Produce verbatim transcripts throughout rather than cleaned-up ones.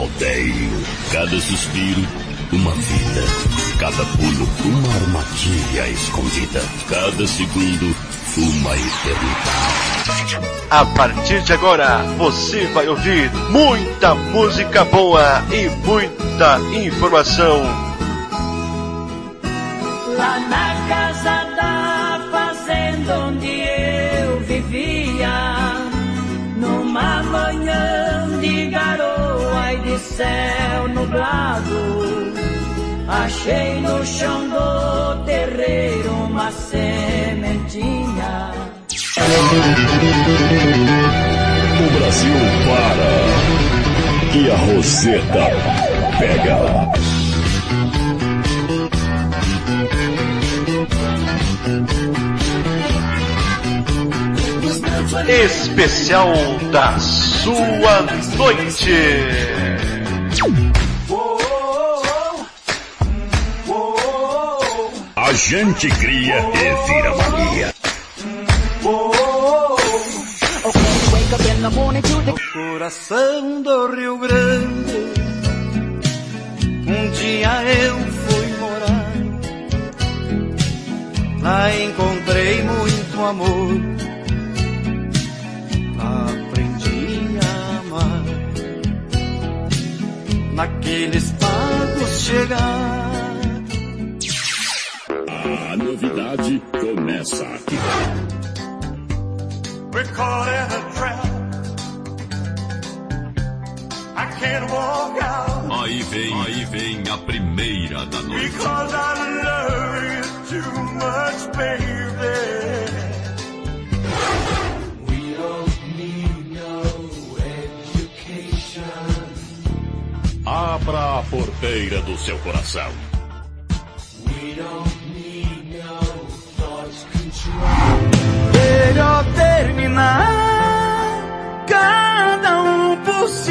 rodeio. Cada suspiro, uma vida. Cada pulo, uma armadilha escondida. Cada segundo, uma eternidade. A partir de agora, você vai ouvir muita música boa e muita informação. Lá na casa da fazenda onde eu vivia, numa manhã de garoa e de céu nublado, achei no chão do terreiro uma sementinha. O Brasil para e a Roseta pega. Especial da sua noite. A gente cria e vira mania. No coração do Rio Grande, um dia eu fui morar. Lá encontrei muito amor, aprendi a amar. Naqueles pagos chegar, a novidade começa aqui. We're caught in a trap. I can't walk out. Aí vem, aí vem a primeira da noite. Because I love you too much, baby. We don't need no education. Abra a porteira do seu coração. We don't need no thought control. melhor terminar cada um por si.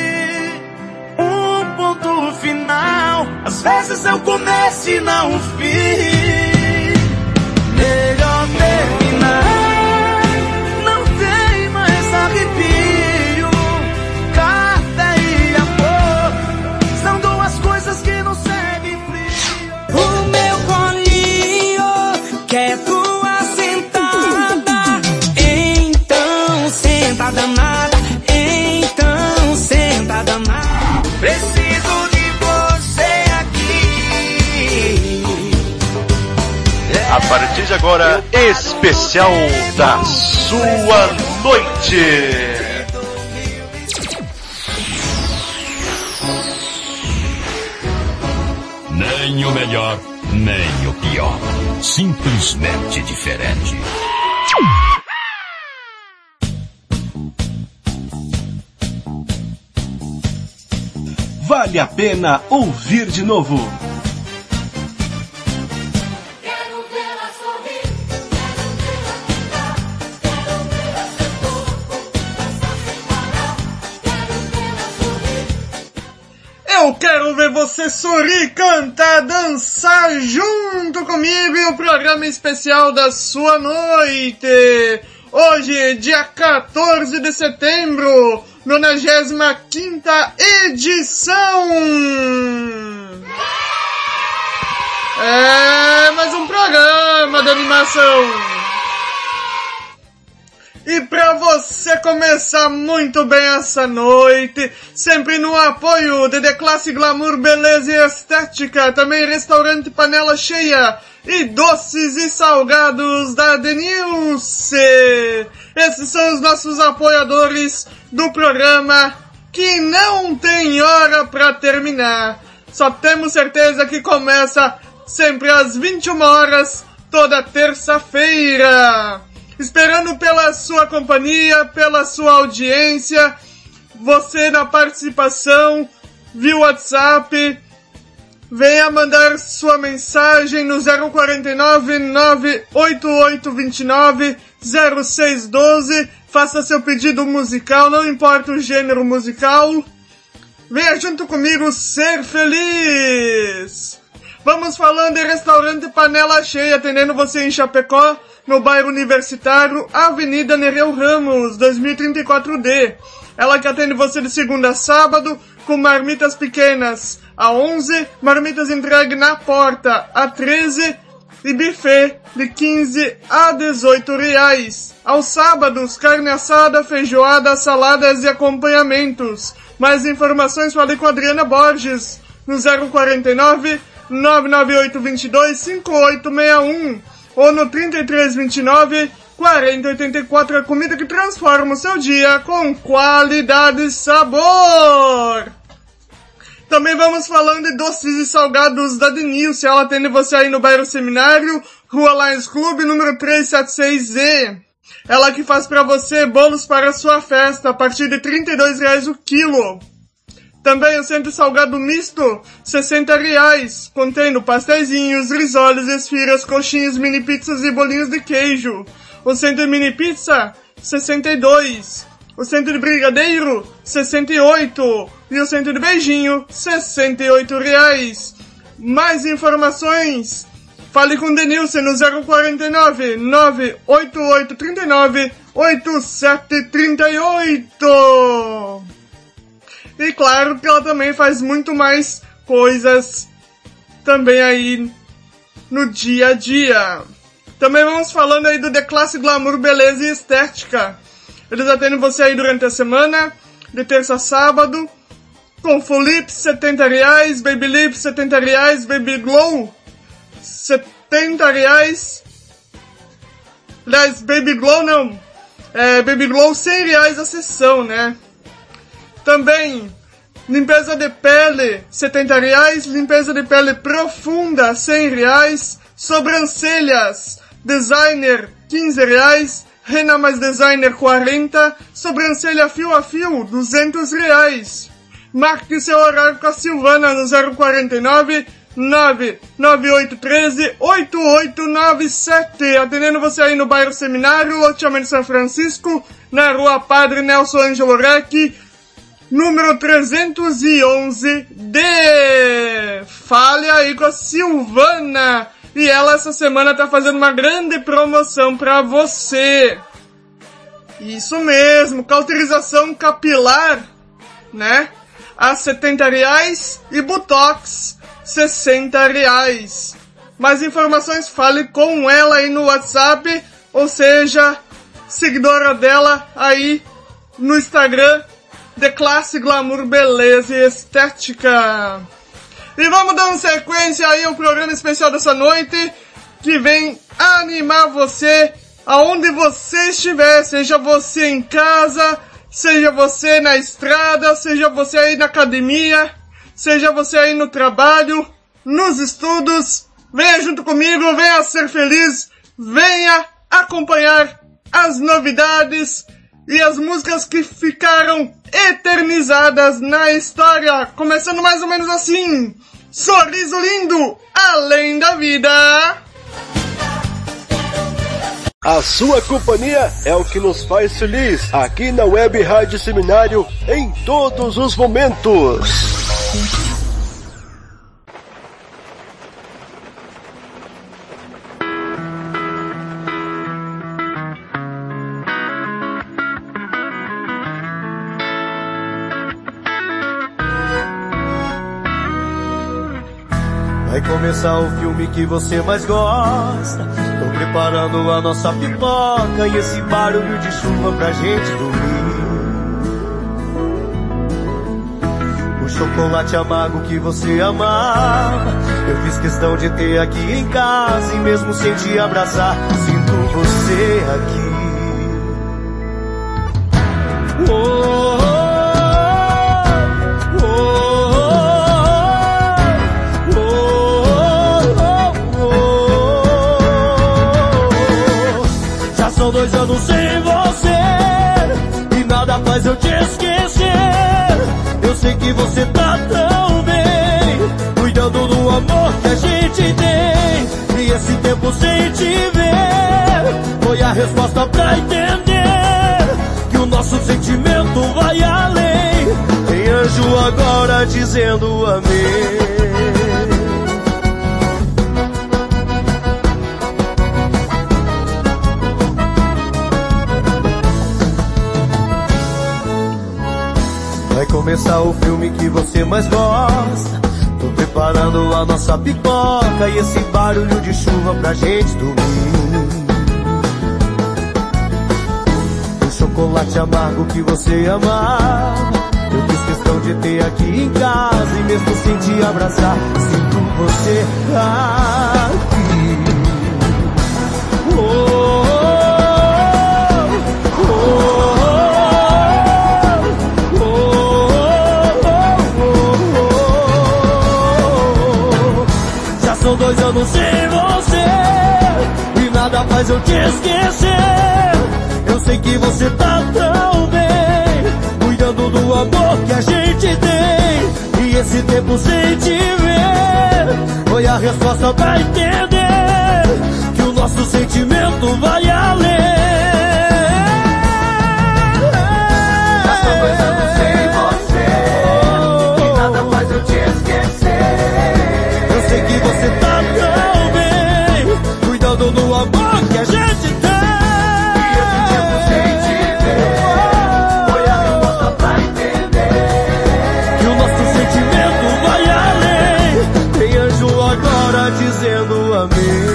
Um ponto final, às vezes é o começo e não o fim. Melhor terminar, não tem mais arrepio. Carta e amor são duas coisas que não seguem frio. O meu colinho quer tua sentada, então senta danada, então senta danada. Preciso de você aqui. A partir de agora, especial da sua noite. Nem o melhor, nem o pior. Simplesmente diferente. Vale a pena ouvir de novo. Quero vê-la sorrir, quero vê-la brincar, quero vê-la ser louco, dançar sem parar, quero vê-la sorrir. Eu quero ver você sorrir, cantar, dançar junto comigo em um programa especial da sua noite. Hoje, dia quatorze de setembro, nonagésima quinta edição. É mais um programa de animação. E pra você começar muito bem essa noite, sempre no apoio de The Classe Glamour Beleza e Estética, também Restaurante Panela Cheia e Doces e Salgados da Denilce. Esses são os nossos apoiadores do programa que não tem hora pra terminar. Só temos certeza que começa sempre às vinte e uma horas, toda terça-feira. Esperando pela sua companhia, pela sua audiência, você na participação via WhatsApp. Venha mandar sua mensagem no zero quatro nove, nove oito oito dois nove, zero seis um dois. Faça seu pedido musical, não importa o gênero musical. Venha junto comigo ser feliz. Vamos falando em Restaurante Panela Cheia, atendendo você em Chapecó, no bairro Universitário, Avenida Nereu Ramos, dois mil e trinta e quatro D. Ela que atende você de segunda a sábado, com marmitas pequenas a onze, marmitas entregue na porta a treze e buffet de quinze a dezoito reais. Aos sábados, carne assada, feijoada, saladas e acompanhamentos. Mais informações, fale com a Adriana Borges no zero quarenta e nove, nove nove oito dois dois, cinco oito seis um ou no trinta e três vinte e nove, quarenta oitenta e quatro. A comida que transforma o seu dia com qualidade e sabor. Também vamos falando de doces e salgados da Denilce. Ela atende você aí no bairro Seminário, Rua Lions Club, número trezentos e setenta e seis Z. Ela que faz para você bolos para a sua festa, a partir de trinta e dois reais o quilo. Também o centro salgado misto, sessenta reais, contendo pastéisinhos, risoles, esfiras, coxinhas, mini pizzas e bolinhos de queijo. O centro de mini pizza, sessenta e dois. O centro de brigadeiro, sessenta e oito. E o centro de beijinho, sessenta e oito reais. Mais informações, fale com Denilce no zero quarenta e nove, nove oito oito três nove, oito sete três oito. E claro que ela também faz muito mais coisas também aí no dia a dia. Também vamos falando aí do The Classic Glamour Beleza e Estética. Eles atendem você aí durante a semana, de terça a sábado, com Full Lips, setenta reais, Baby Lips, setenta reais, Baby Glow, setenta reais. Aliás, Baby Glow não, é Baby Glow, cem reais a sessão, né? Também, limpeza de pele, setenta reais, limpeza de pele profunda, cem reais, sobrancelhas, designer, quinze reais, rena mais designer, quarenta, sobrancelha fio a fio, duzentos reais. Marque seu horário com a Silvana no zero quarenta e nove, nove nove oito um três, oito oito nove sete, atendendo você aí no bairro Seminário, loteamento São Francisco, na rua Padre Nelson Ângelo Rec, número trezentos e onze D. Fale aí com a Silvana. E ela essa semana tá fazendo uma grande promoção pra você. Isso mesmo, cauterização capilar, né? A setenta reais e Botox, sessenta reais. Mais informações, fale com ela aí no WhatsApp, ou seja, seguidora dela aí no Instagram, The Classic Glamour Beleza e Estética. E vamos dando sequência aí ao programa especial dessa noite, que vem animar você aonde você estiver, seja você em casa, seja você na estrada, seja você aí na academia, seja você aí no trabalho, nos estudos. Venha junto comigo, venha ser feliz, venha acompanhar as novidades e as músicas que ficaram eternizadas na história, começando mais ou menos assim: Sorriso Lindo, Além da Vida. A sua companhia é o que nos faz feliz, aqui na Web Rádio Seminário, em todos os momentos. Vai começar o filme que você mais gosta. Tô preparando a nossa pipoca e esse barulho de chuva pra gente dormir. O chocolate amargo que você amava, eu fiz questão de ter aqui em casa. E mesmo sem te abraçar, sinto você aqui. Oh, são dois anos sem você e nada faz eu te esquecer. Eu sei que você tá tão bem, cuidando do amor que a gente tem. E esse tempo sem te ver foi a resposta pra entender que o nosso sentimento vai além. Tem anjo agora dizendo amém. começar o filme que você mais gosta. Tô preparando a nossa pipoca e esse barulho de chuva pra gente dormir. O chocolate amargo que você amava, eu fiz questão de ter aqui em casa. E mesmo sem te abraçar, sinto você aqui. Oh, oh, oh, oh, oh. Já são dois anos sem você e nada faz eu te esquecer. Eu sei que você tá tão bem, cuidando do amor que a gente tem. E esse tempo sem te ver foi a resposta pra entender que o nosso sentimento vai além. Já são dois anos sem você e nada faz eu te esquecer. Eu sei que você tá tão bem, cuidando do amor que a gente tem. Dizendo amém.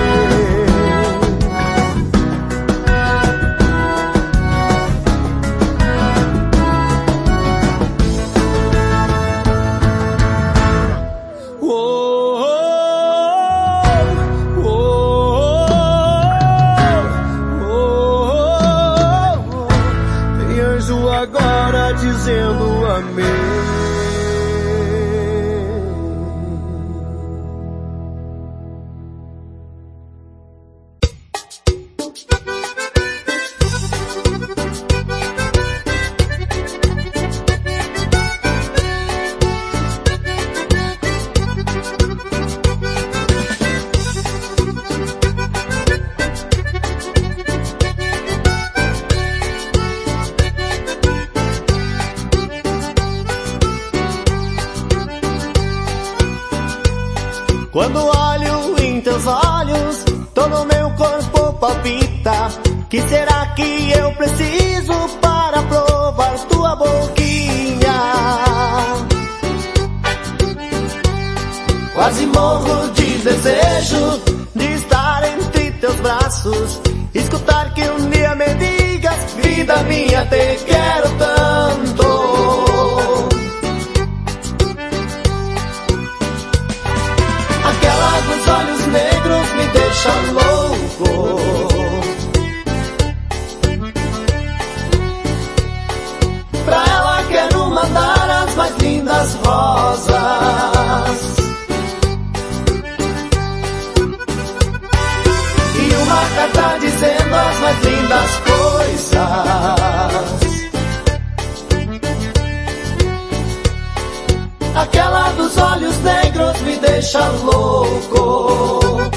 Oh, oh, oh, oh, oh. Tem anjo agora dizendo amém. Quando olho em teus olhos, todo o meu corpo palpita. Que será que eu preciso para provar tua boquinha? Quase morro de desejo de estar entre teus braços, escutar que um dia me digas, vida minha, te quero tanto. Aquela dos olhos negros me deixa louco. Pra ela quero mandar as mais lindas rosas. E uma carta dizendo as mais lindas coisas. Aquela dos olhos negros me deixa louco.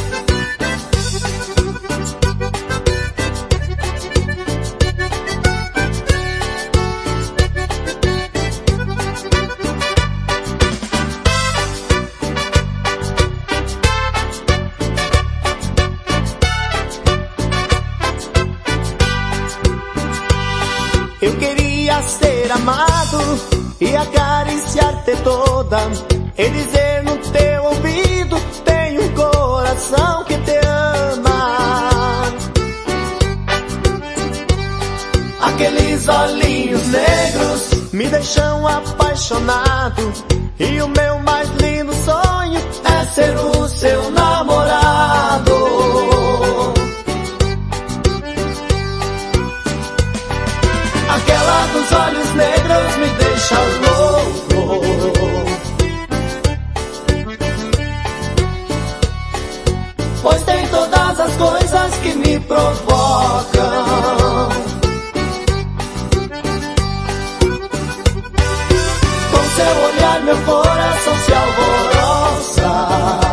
Eu queria ser amado e acariciar-te toda, e dizer no teu ouvido, tem um coração que te ama. Aqueles olhinhos negros me deixam apaixonado, e o meu mais lindo sonho é ser o seu namorado. Aquela dos olhos negros me deixa louco. Pois tem todas as coisas que me provocam. Com seu olhar meu coração se alvoroça.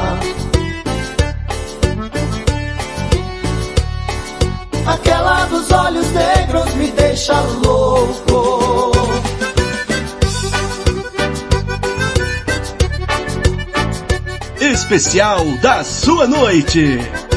Aquela dos olhos negros me deixa louco. Especial da sua noite.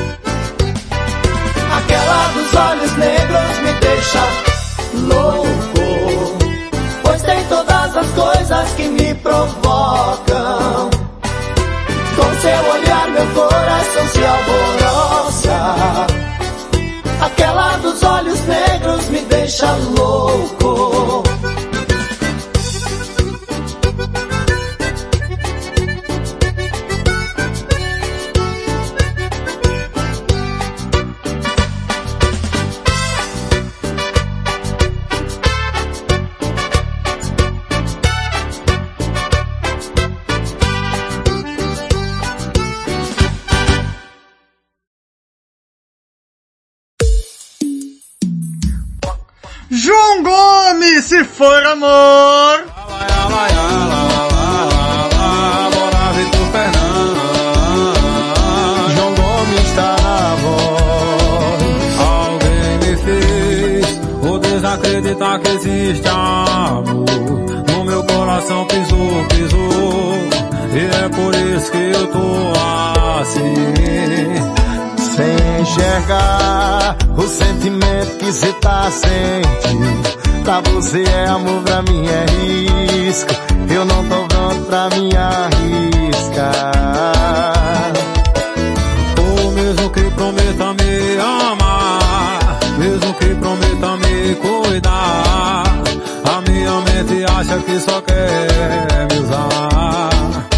Aquela dos olhos negros me deixa louco. Pois tem todas as coisas que me provocam. Com seu olhar meu coração se alvoroça. Aquela dos olhos negros me deixa louco. João Gomes, se for amor. Bora Vitor Fernando. João Gomes tá na voz. Alguém me fez o desacreditar que existe amor. No meu coração pisou, pisou. E é por isso que eu tô assim. Sem enxergar o sentimento que cê tá sentindo. Pra você é amor, pra mim é risco. Eu não tô pronto pra me arriscar. Ou mesmo que prometa me amar, mesmo que prometa me cuidar, a minha mente acha que só quer me usar.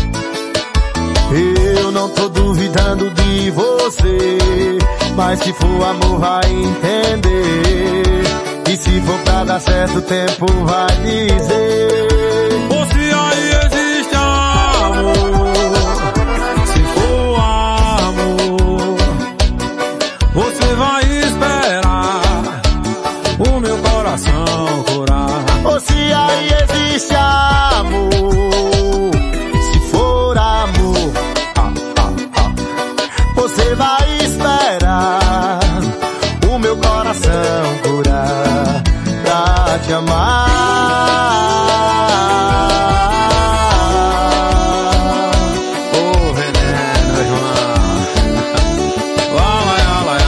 Eu não tô duvidando de você, mas se for amor vai entender. E se for pra dar certo o tempo vai dizer. Ou se aí existe amor, se for amor, você vai esperar o meu coração curar. Ou se aí existe amor, você vai esperar o meu coração curar pra te amar. Oh, veneno, João. Lá, lá,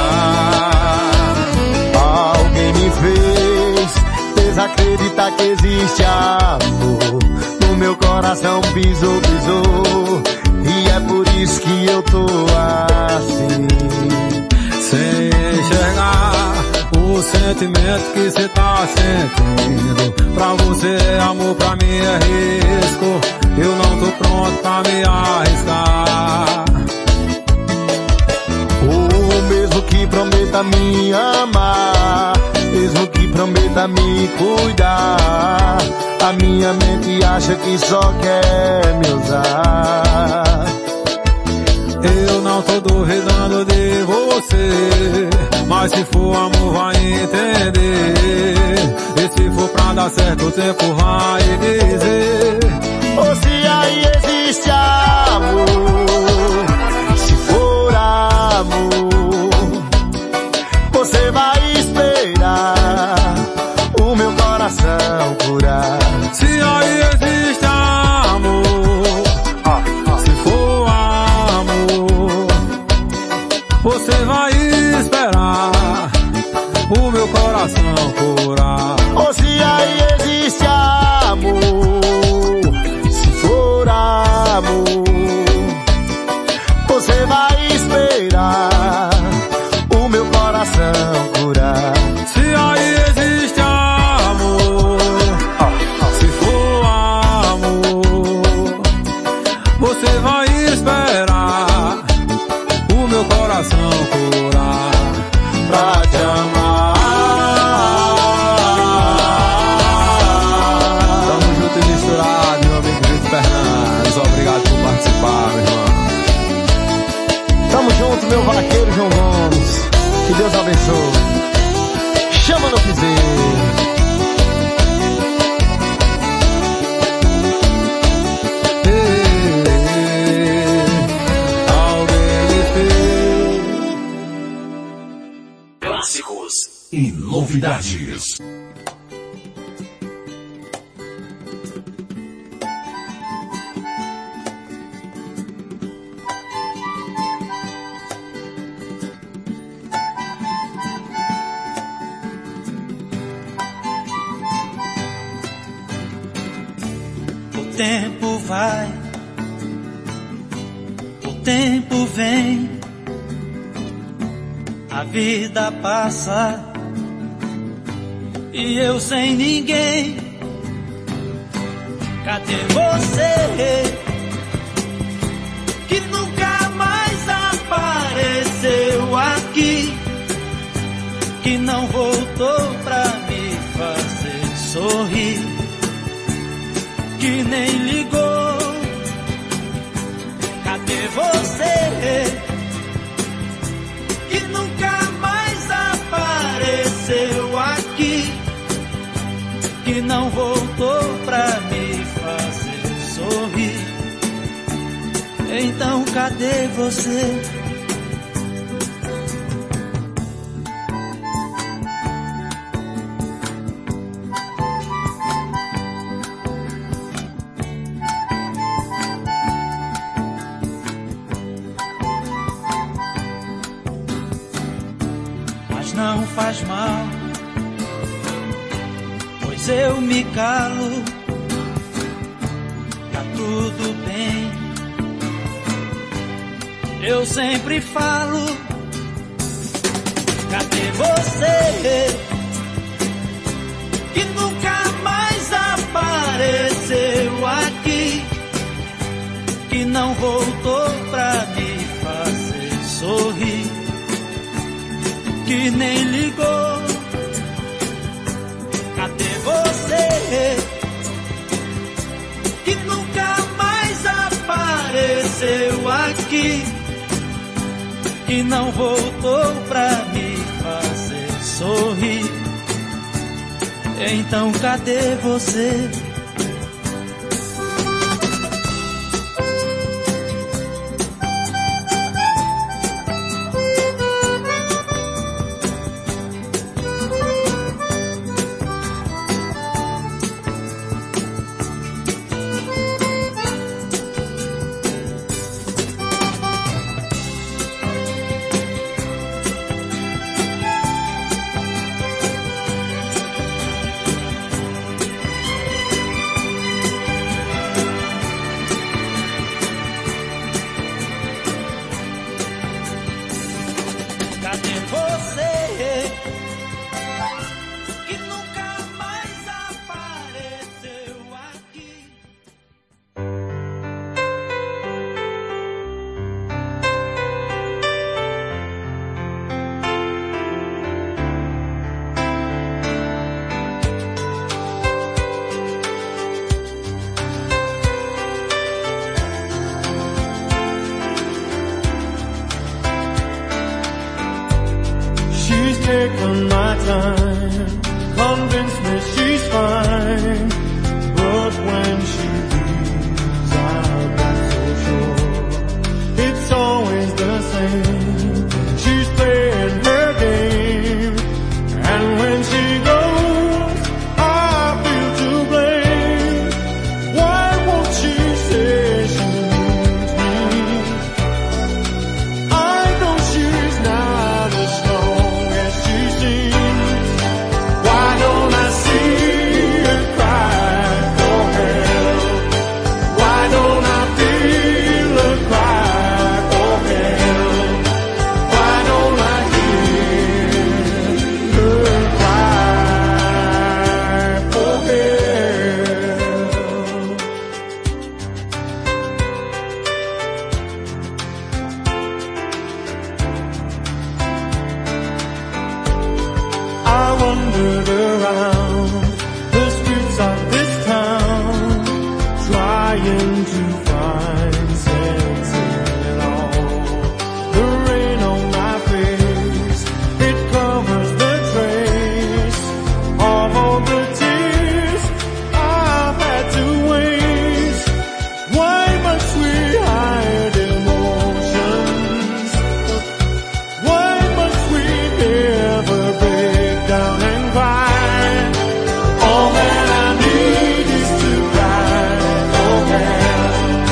lá. Alguém me fez desacreditar que existe amor. No meu coração pisou, pisou. E é por isso que eu tô assim. Sem enxergar o sentimento que cê tá sentindo. Pra você é amor, pra mim é risco. Eu não tô pronto pra me arriscar. Ou mesmo que prometa me amar, mesmo que prometa me cuidar, a minha mente acha que só quer me usar. Eu não tô duvidando de você, mas se for amor vai entender. E se for pra dar certo o tempo vai dizer. Ou se aí existe amor, se for amor, você vai esperar o meu coração curar. Se aí existe amor, se for amor, você vai esperar o meu coração curar. Ou se aí existe amor, se for amor, você vai esperar o meu coração curar. Se aí existe amor, se for amor, você vai esperar o meu coração curar pra te amar. Tamo junto e misturado, meu amigo Vitor Fernandes. Obrigado por participar, meu irmão. Tamo junto, meu vaqueiro João Gomes. Que Deus abençoe. Chama no piseiro. Clássicos e novidades. tempo vai, o tempo vem, a vida passa e eu sem ninguém. Cadê você que nunca mais apareceu aqui, que não voltou pra me fazer sorrir, que nem ligou? Cadê você que nunca mais apareceu aqui, que não voltou pra me fazer sorrir? Então cadê você? Mas não faz mal, pois eu me calo, tá tudo bem. Eu sempre falo, cadê você que nunca mais apareceu aqui, que não voltou pra me fazer sorrir, que nem ligou? Cadê você que nunca mais apareceu aqui, que não voltou pra me fazer sorrir? Então cadê você? Taken my time, convince me she's fine, but when she leaves I'm not so sure. It's always the same, she's playing her game, and when she goes I feel to blame. Why won't she say she needs me? I know she's not as strong as she seems. Why don't I see her cry for help? Why don't I feel her cry for help? Why don't I hear her cry for help? I wandered around the streets of this town, trying to find sense in it all. The rain on my face, it covers the trace of all the tears I've had to waste. Why must we hide emotions? Why must we ever break down and cry? All that I need is to cry for help.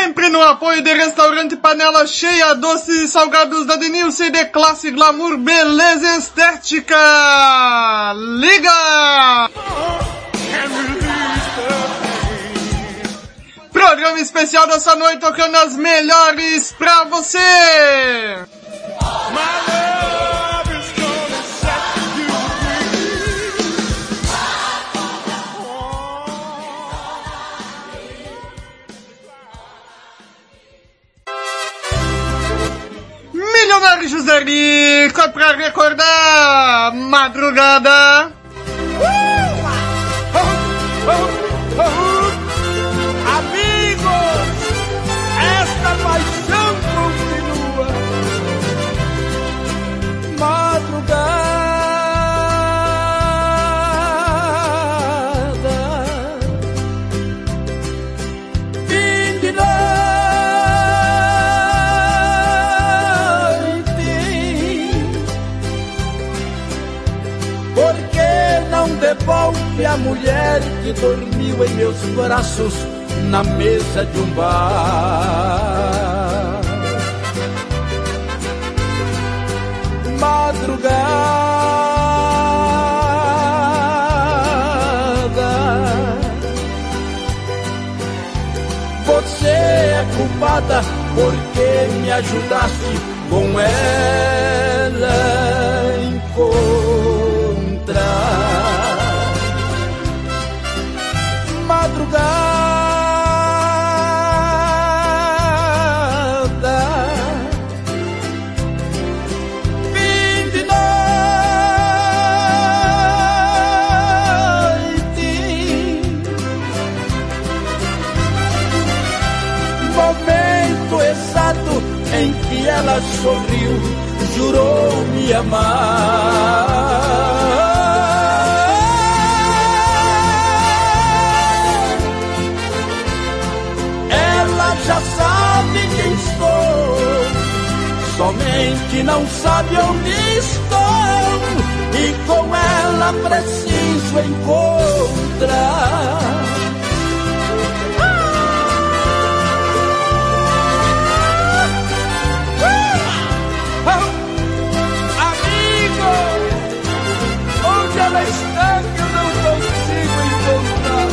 Sempre no apoio de Restaurante Panela Cheia, doces e salgados da Denil, C D Classe, Glamour, Beleza e Estética. Liga! Programa especial dessa noite tocando as melhores pra você. Milionário José Rico, é pra recordar madrugada. Uh! Uh! Uh! Uh! Amigos, esta paixão continua. Madrugada, fim de noite, por que não devolve a mulher que dormiu em meus braços na mesa de um bar? Madrugada, você é culpada porque me ajudaste com ela encontrar. Madrugada, em que ela sorriu, jurou me amar. Ela já sabe quem sou, somente não sabe onde estou, e com ela preciso encontrar. Ela está que eu não consigo encontrar.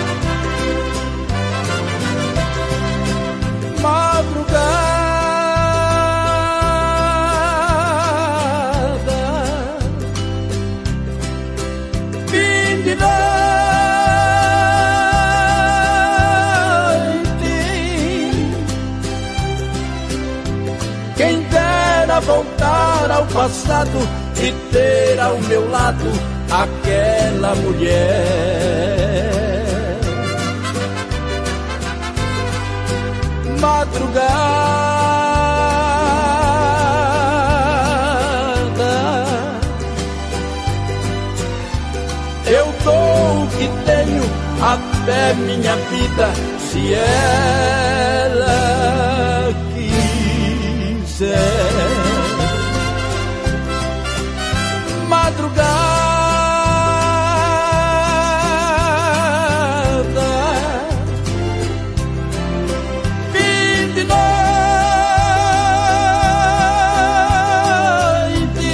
Madrugada, fim de noite, quem dera voltar ao passado e ter ao meu lado aquela mulher. Madrugada, eu dou o que tenho, até minha vida, se ela quiser. Madrugada, fim de noite,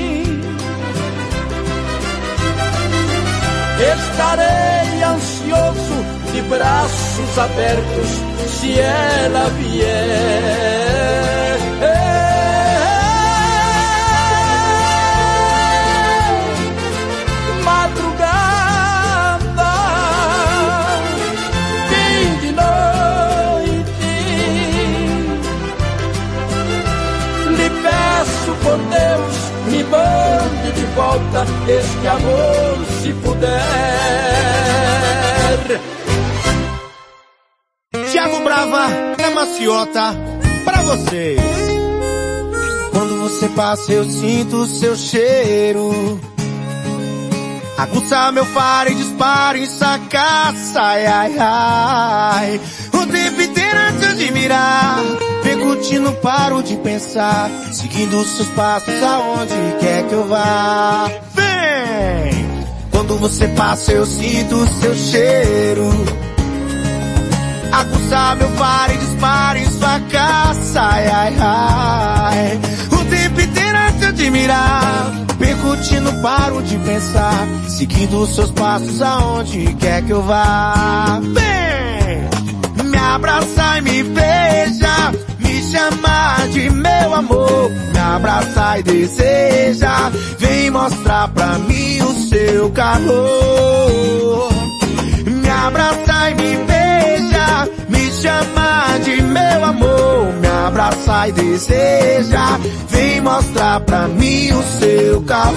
estarei ansioso, de braços abertos, se ela vier. Por Deus, me mande de volta este amor, se puder. Thiago Brava, da Maciota, pra você. Quando você passa eu sinto o seu cheiro, aguça meu faro e dispara em sacaça, ai, ai, ai. O tempo inteiro antes de mirar, percutindo, não paro de pensar, seguindo os seus passos aonde quer que eu vá. Vem! Quando você passa eu sinto o seu cheiro, aguçar meu faro e dispara em sua caça. Ai, ai, ai. O tempo inteiro a te admirar, percutindo, paro de pensar, seguindo os seus passos aonde quer que eu vá. Vem, me abraça e me beija, me chama de meu amor, me abraça e deseja, vem mostrar pra mim o seu calor. Me abraça e me beija, me chama de meu amor, me abraça e deseja, vem mostrar pra mim o seu calor.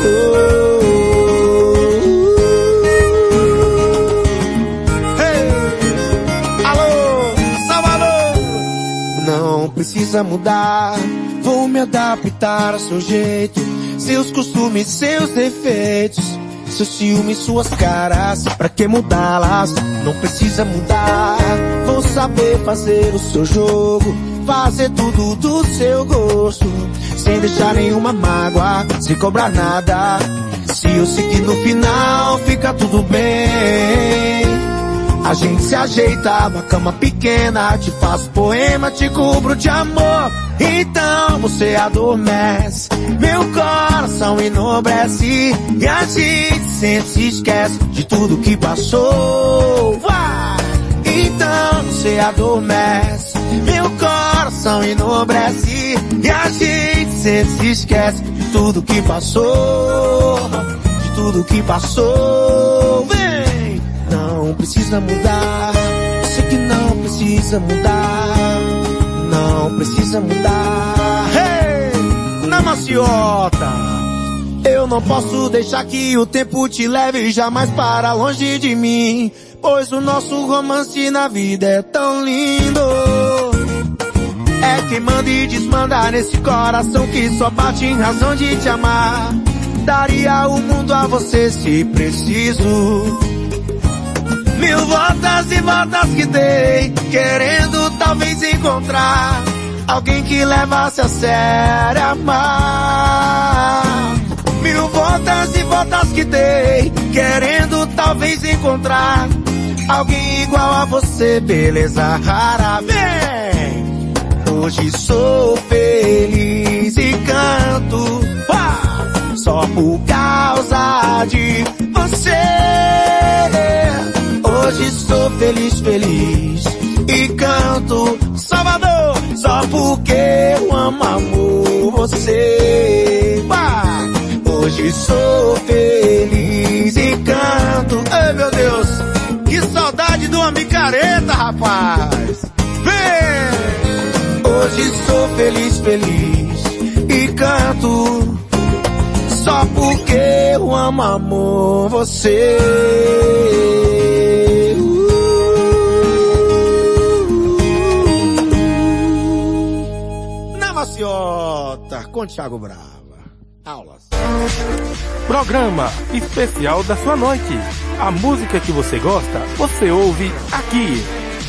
Hey! Alô, Salvador! Não precisa mudar, vou me adaptar ao seu jeito, seus costumes, seus defeitos, seus ciúmes, suas caras, pra que mudá-las? Não precisa mudar, vou saber fazer o seu jogo, fazer tudo do seu gosto, sem deixar nenhuma mágoa, sem cobrar nada. Se eu seguir no final, fica tudo bem. A gente se ajeita numa cama pequena, te faço poema, te cubro de amor. Então você adormece, meu coração enobrece, e a gente sempre se esquece de tudo que passou. Vai! Então você adormece, meu coração enobrece, e a gente sempre se esquece de tudo que passou, de tudo que passou. Vem! Não precisa mudar, sei que não precisa mudar, não precisa mudar. Hey! Na maciota! Eu não posso deixar que o tempo te leve jamais para longe de mim, pois o nosso romance na vida é tão lindo. É quem manda e desmanda nesse coração que só bate em razão de te amar. Daria o mundo a você se preciso. Mil voltas e voltas que dei, querendo talvez encontrar alguém que levasse a sério amar. Mil voltas e voltas que dei, querendo talvez encontrar alguém igual a você, beleza rara. Vem! Hoje sou feliz e canto, ah, só por causa de você. Hoje sou feliz, feliz e canto, Salvador, só porque eu amo, amor, você. Ah, hoje sou feliz e canto. Ai, meu Deus, que saudade de uma micareta, rapaz. Vem! Hoje sou feliz, feliz e canto, só porque eu amo, amor, você. Na maciota, com Thiago Brava. Aulas. Programa especial da sua noite. A música que você gosta, você ouve aqui.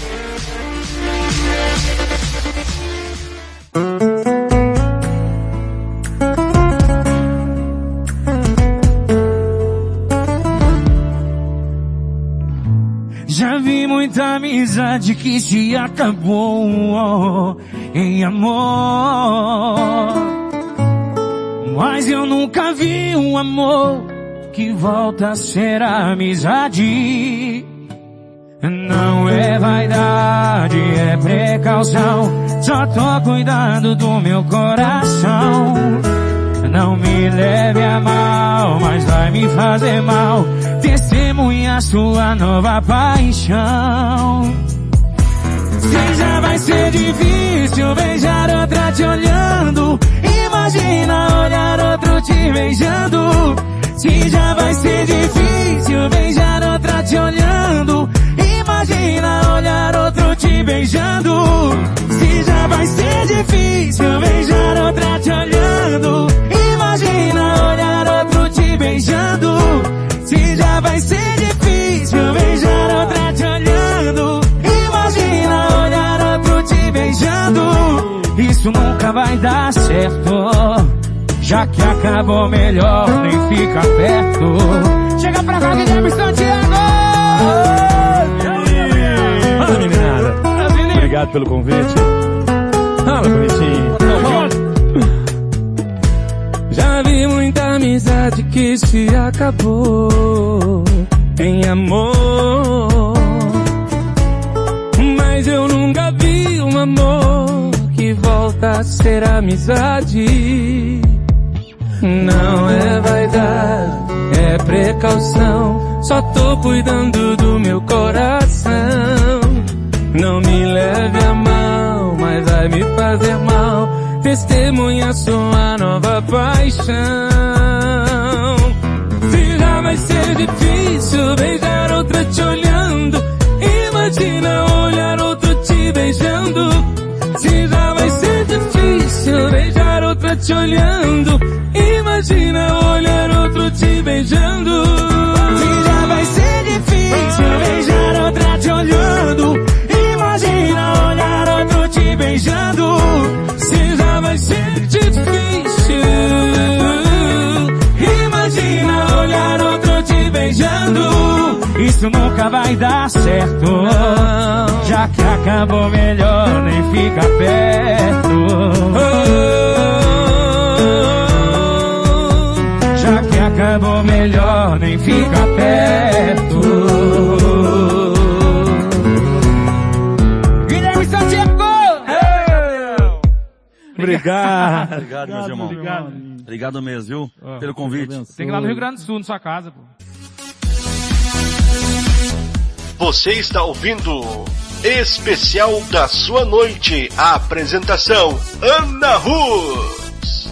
Já vi muita amizade que se acabou oh, em amor, mas eu nunca vi um amor que volta a ser amizade. Não é vaidade, é precaução, só tô cuidando do meu coração. Não me leve a mal, mas vai me fazer mal testemunhar sua nova paixão. Se já vai ser difícil beijar outra te olhando, imagina olhar outro te beijando. Se já vai ser difícil beijar outra te olhando, imagina olhar outro te beijando. Se já vai ser difícil beijar outra te olhando, imagina olhar outro te beijando. Se já vai ser difícil beijar outra te olhando, imagina olhar outro te beijando. Isso nunca vai dar certo, já que acabou melhor nem fica perto. Chega pra cá, Guilherme Santiago! Fala, meninada. obrigado pelo convite. Fala, bonitinho. Já vi muita amizade que se acabou em amor, mas eu nunca vi um amor que volta a ser amizade. Não é vaidade, é precaução, só tô cuidando do meu coração. Não me leve a mal, mas vai me fazer mal, testemunha sua nova paixão. Se já vai ser difícil beijar outra te olhando, imagina olhar outro te beijando. Se já vai ser difícil beijar outra te olhando, imagina olhar outro te beijando. Se já vai ser difícil beijar outra te olhando, imagina olhar outro te beijando. Se já vai ser difícil, imagina olhar outro te beijando. Isso nunca vai dar certo, já que acabou, melhor nem fica perto. Já que acabou, melhor nem fica perto. Guilherme Santiago! Obrigado. Obrigado, meus irmãos. Obrigado. Obrigado mesmo, viu? Pelo convite. Tem que ir lá no Rio Grande do Sul, na sua casa, pô. Você está ouvindo Especial da Sua Noite. A apresentação Ana Rus.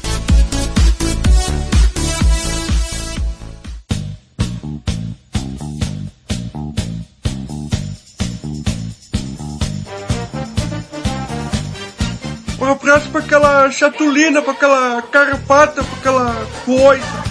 Um abraço pra aquela chatulina, pra aquela carpata, pra aquela coisa.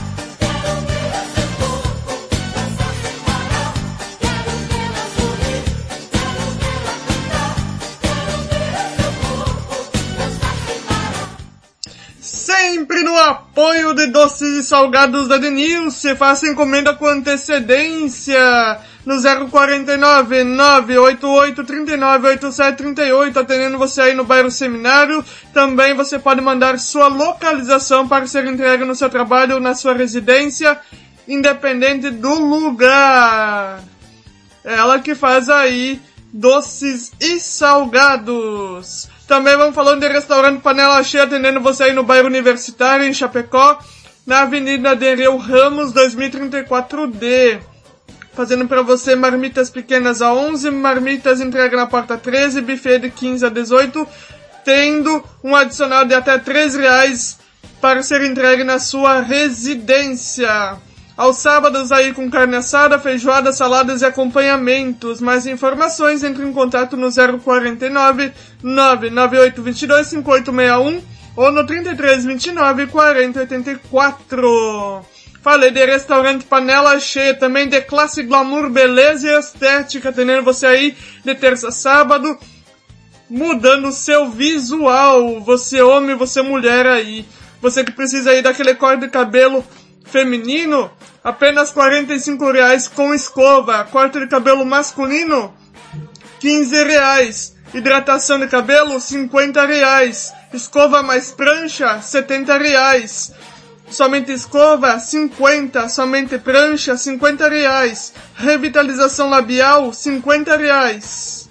Sempre no apoio de doces e salgados da Denilce. Faça encomenda com antecedência no zero quarenta e nove, nove oito oito, trinta e nove, oitenta e sete trinta e oito, atendendo você aí no bairro Seminário. Também você pode mandar sua localização para ser entregue no seu trabalho ou na sua residência, independente do lugar. Ela que faz aí doces e salgados. Também vamos falando de restaurante Panela Cheia, atendendo você aí no bairro Universitário, em Chapecó, na Avenida Nereu Ramos, dois mil e trinta e quatro D. Fazendo para você marmitas pequenas a onze, marmitas entrega na porta treze, buffet de quinze a dezoito, tendo um adicional de até três reais para ser entregue na sua residência. Aos sábados aí com carne assada, feijoada, saladas e acompanhamentos. Mais informações, entre em contato no zero quarenta e nove, nove nove oito dois dois, cinco oito seis um ou no trinta e três, vinte e nove, quarenta, oitenta e quatro. Falei de restaurante Panela Cheia, também de classe, glamour, beleza e estética, atendendo você aí de terça a sábado, mudando o seu visual. Você homem, você mulher aí. Você que precisa aí daquele corte de cabelo feminino, apenas quarenta e cinco reais com escova. Corte de cabelo masculino, quinze reais. Hidratação de cabelo, cinquenta reais. Escova mais prancha, setenta reais. Somente escova, cinquenta. Somente prancha, cinquenta reais. Revitalização labial, cinquenta reais.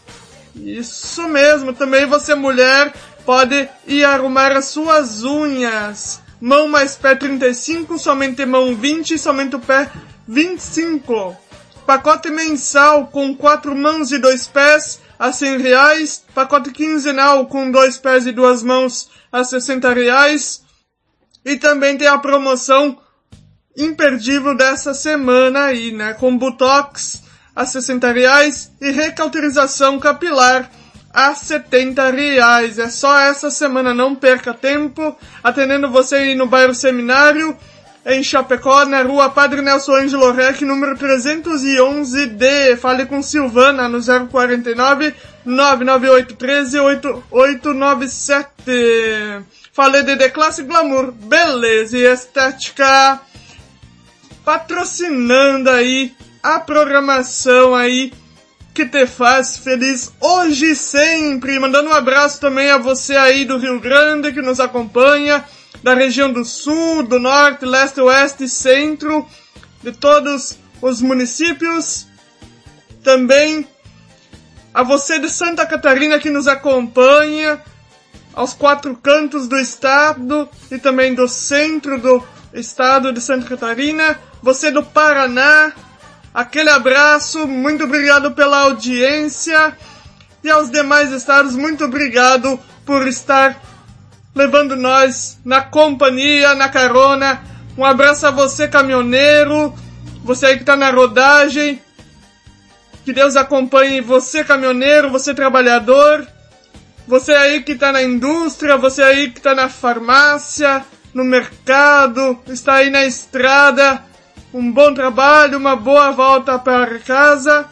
Isso mesmo. Também você, mulher, pode ir arrumar as suas unhas. Mão mais pé trinta e cinco, somente mão vinte, somente o pé vinte e cinco. Pacote mensal com quatro mãos e dois pés a cem reais. Pacote quinzenal com dois pés e duas mãos a sessenta reais. E também tem a promoção imperdível dessa semana aí, né? Com Botox a sessenta reais e recauterização capilar a setenta reais. É só essa semana, não perca tempo. Atendendo você aí no bairro Seminário, em Chapecó, na rua Padre Nelson Ângelo Rec, número trezentos e onze D. Fale com Silvana no zero quarenta e nove, nove nove oito um três, oito oito nove sete. Falei de The Classe Glamour, beleza e estética, patrocinando aí a programação aí que te faz feliz hoje e sempre. Mandando um abraço também a você aí do Rio Grande que nos acompanha, da região do Sul, do Norte, Leste, Oeste e Centro, de todos os municípios. Também a você de Santa Catarina que nos acompanha, aos quatro cantos do estado e também do centro do estado de Santa Catarina. Você do Paraná, aquele abraço, muito obrigado pela audiência. E aos demais estados, muito obrigado por estar levando nós na companhia, na carona. Um abraço a você, caminhoneiro, você aí que tá na rodagem. Que Deus acompanhe você, caminhoneiro, você trabalhador, você aí que tá na indústria, você aí que tá na farmácia, no mercado, está aí na estrada. Um bom trabalho, uma boa volta para casa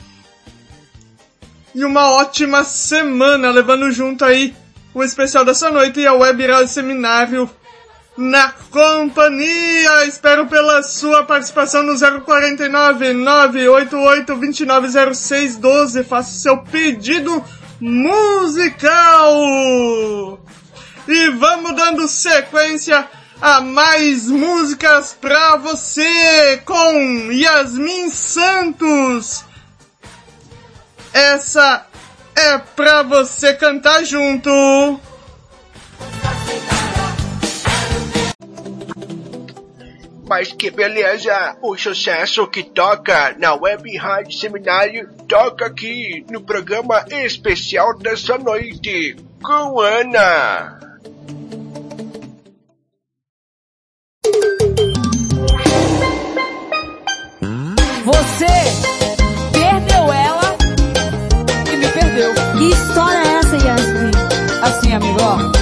e uma ótima semana, levando junto aí o especial dessa noite e a Web Rádio Seminário na companhia. Espero pela sua participação no zero quarenta e nove, nove oito oito, dois nove zero seis, um dois. Faça o seu pedido musical. E vamos dando sequência a mais músicas pra você com Yasmin Santos. Essa é pra você cantar junto. Mas que beleza! O sucesso que toca na Web Rádio Seminário toca aqui no programa especial dessa noite com Ana. Você perdeu ela e me perdeu. Que história é essa, Yasmin? Assim, amigo, ó.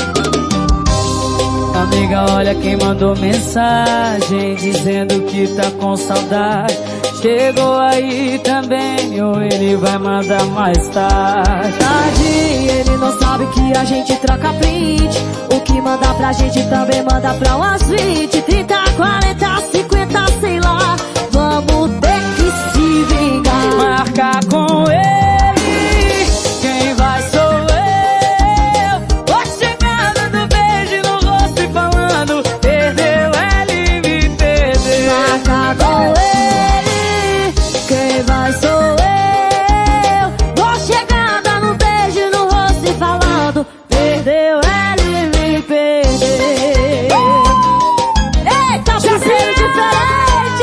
Amiga, olha quem mandou mensagem dizendo que tá com saudade. Chegou aí também ou ele vai mandar mais tarde? Tarde, ele não sabe que a gente troca print. O que manda pra gente também manda pra umas vinte, trinta, quarenta, cinquenta, sei lá. Vamos ter que se vingar. Marcar com ele, quem vai sou eu. Vou chegando do beijo no rosto e falando, perdeu ele, me perdeu. Marcar com ele, quem vai sou eu. Vou chegando no beijo no rosto e falando, perdeu ele, me perdeu. Eita, parceiro diferente.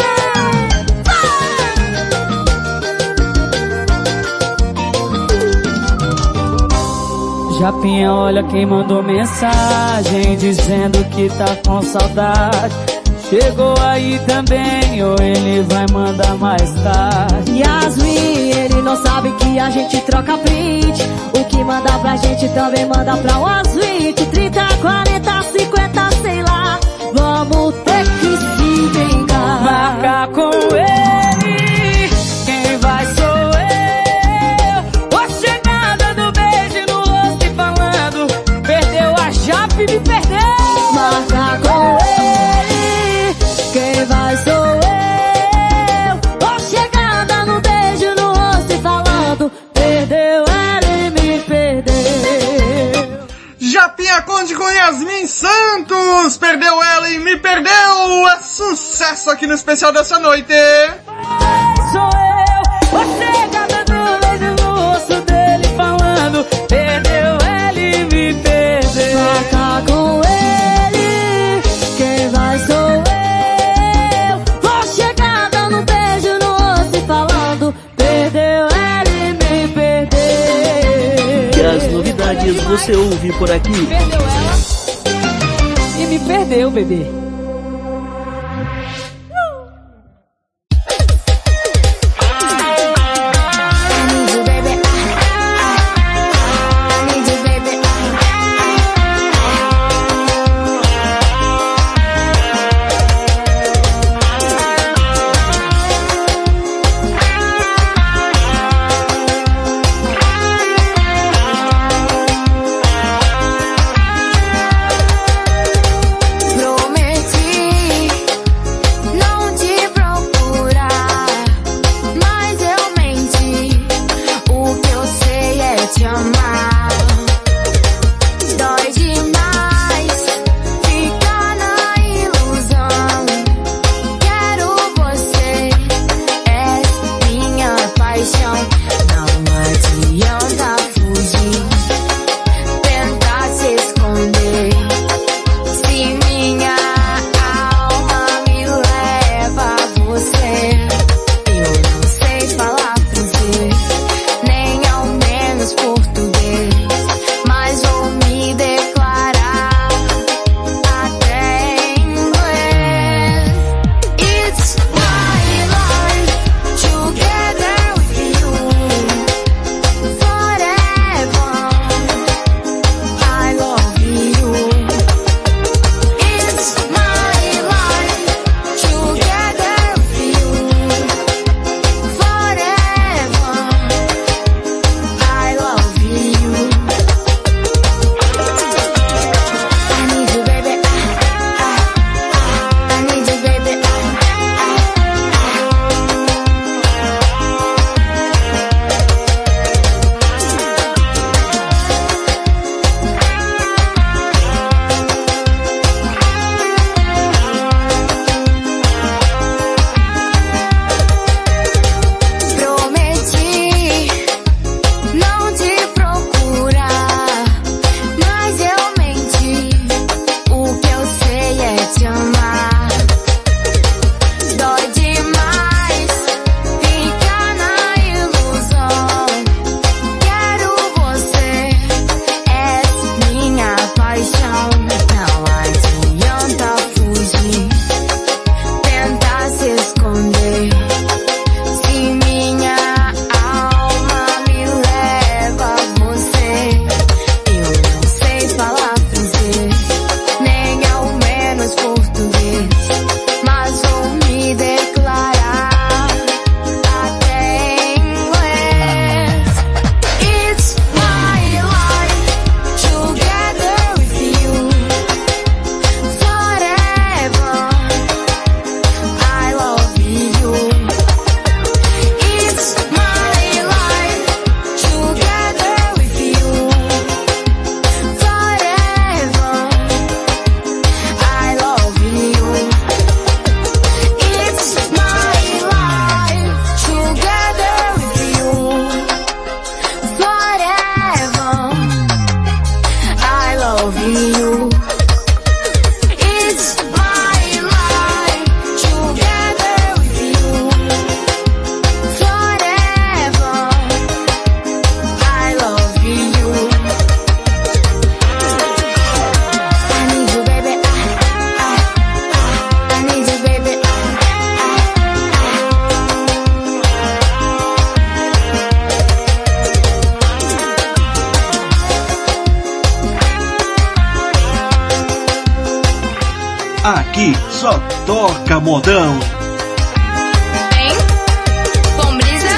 Japinha, olha quem mandou mensagem dizendo que tá com saudade. Chegou aí também ou ele vai mandar mais tarde? Yasmin, ele não sabe que a gente troca print. O que manda pra gente também manda pra umas vinte, trinta, quarenta, cinquenta, sei lá. Vamos ter que se vingar. Marcar com ele, quem vai sou eu. Vou chegada do beijo no rosto e falando, perdeu a Jape, me perdeu. Marcar com ele, quem vai sou eu. Vou chegada no beijo no rosto e falando, perdeu ele, me perdeu. Japinha Conde com Yasmin Santos, perdeu ela e me perdeu. É sucesso aqui no especial dessa noite. Sou eu, vou chegada do beijo no rosto dele falando, perdeu ele, me perdeu. Marcar com ele, quem vai sou eu. Vou chegada no beijo no rosto e falando, perdeu ele, me perdeu. Que as novidades você ouve por aqui. Perdeu ela e me perdeu, bebê. Prometi Aqui só toca modão. Hein? Bombrisa?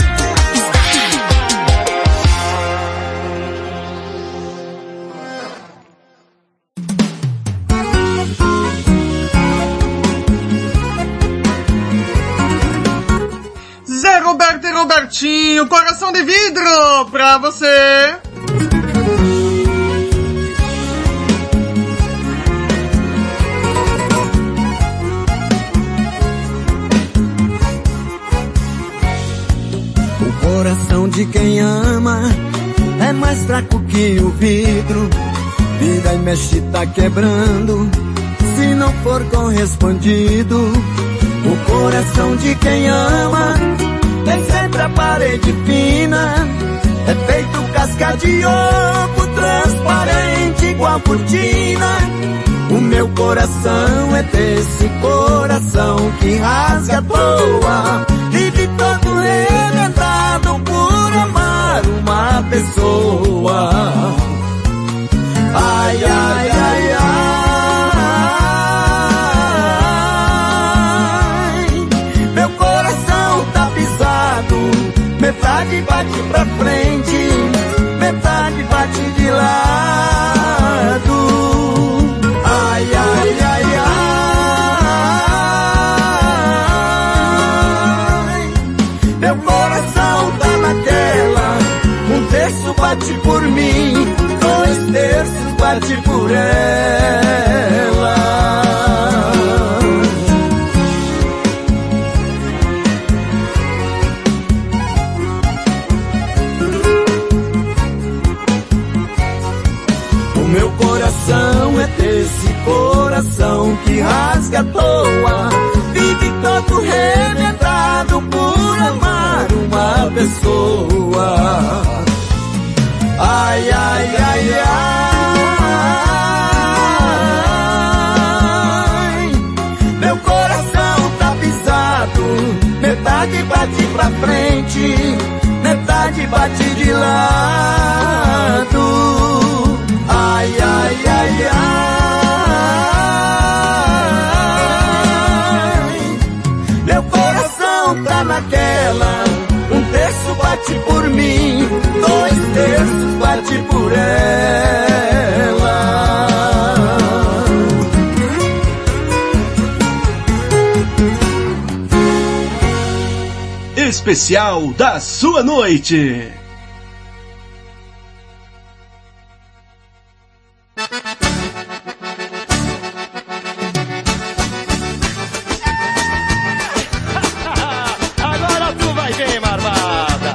Zé Roberto e Robertinho, coração de vidro pra você. O coração de quem ama é mais fraco que o vidro. Vira e mexe tá quebrando se não for correspondido. O coração de quem ama tem sempre a parede fina. É feito casca de ovo transparente igual cortina. O meu coração é desse coração que rasga à toa. Vive todo remendado por amar uma pessoa. Ai, ai, ai, ai. Meu coração tá pisado. Metade bate pra frente, metade bate de lado. Ai, ai, ai, ai. Meu coração tá naquela. Um terço bate por mim, dois terços bate por ela. O meu coração é desse coração que rasga à toa. Vive todo remendado por amar uma pessoa. Ai, ai, ai, ai. Meu coração tá pisado. Metade bate pra frente, metade bate de lado. Ai, ai, ai, ai. Meu coração tá naquela. Um terço bate por mim, dois terços bate por ela. Especial da sua noite. Agora tu vai ver, marvada.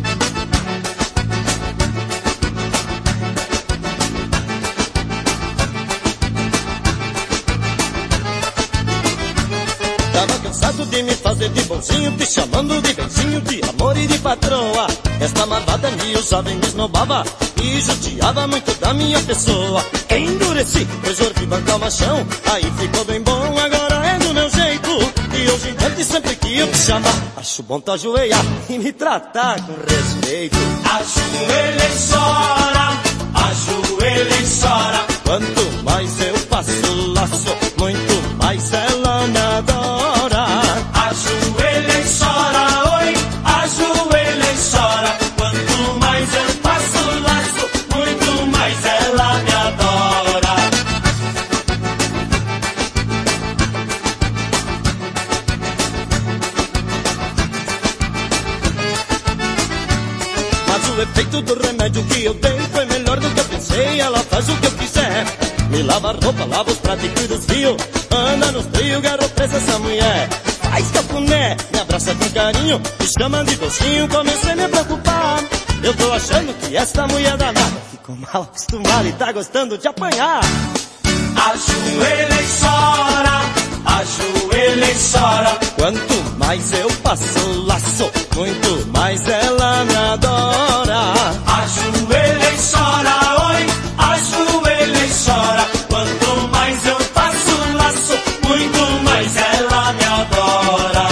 Tava cansado de me fazer de bonzinho, te chamando de benzinho, de amor e de patroa. Esta marvada me usava e me esnobava e judiava muito da minha pessoa. Endureci, resolvi bancar o machão, aí ficou bem bom, agora é do meu jeito. E hoje em diante sempre que eu te chamar, acho bom tu ajoelhar e me tratar com respeito. Ajoelha e chora, ajoelha e chora. Quanto mais eu passo o laço, muito mais ela me adora. Ajoelha e chora, oi, ajoelha e chora. Quanto mais eu passo o laço, muito mais ela me adora. Mas o efeito do remédio que eu dei foi melhor do que eu pensei. Ela faz o que eu quiser, me lava a roupa, lava os pratos e cuida dos fios. Anda nos trios, garou presa essa mulher. Faz cafuné, me abraça com carinho, me chama de docinho. Comecei a me preocupar, eu tô achando que essa mulher danada ficou mal acostumada e tá gostando de apanhar. Ajoelha e chora, ajoelha e chora. Quanto mais eu passo o laço, muito mais ela me adora. Ajoelha e chora, oi, ajoelha e chora. Quanto mais eu passo o laço, muito mais ela me adora.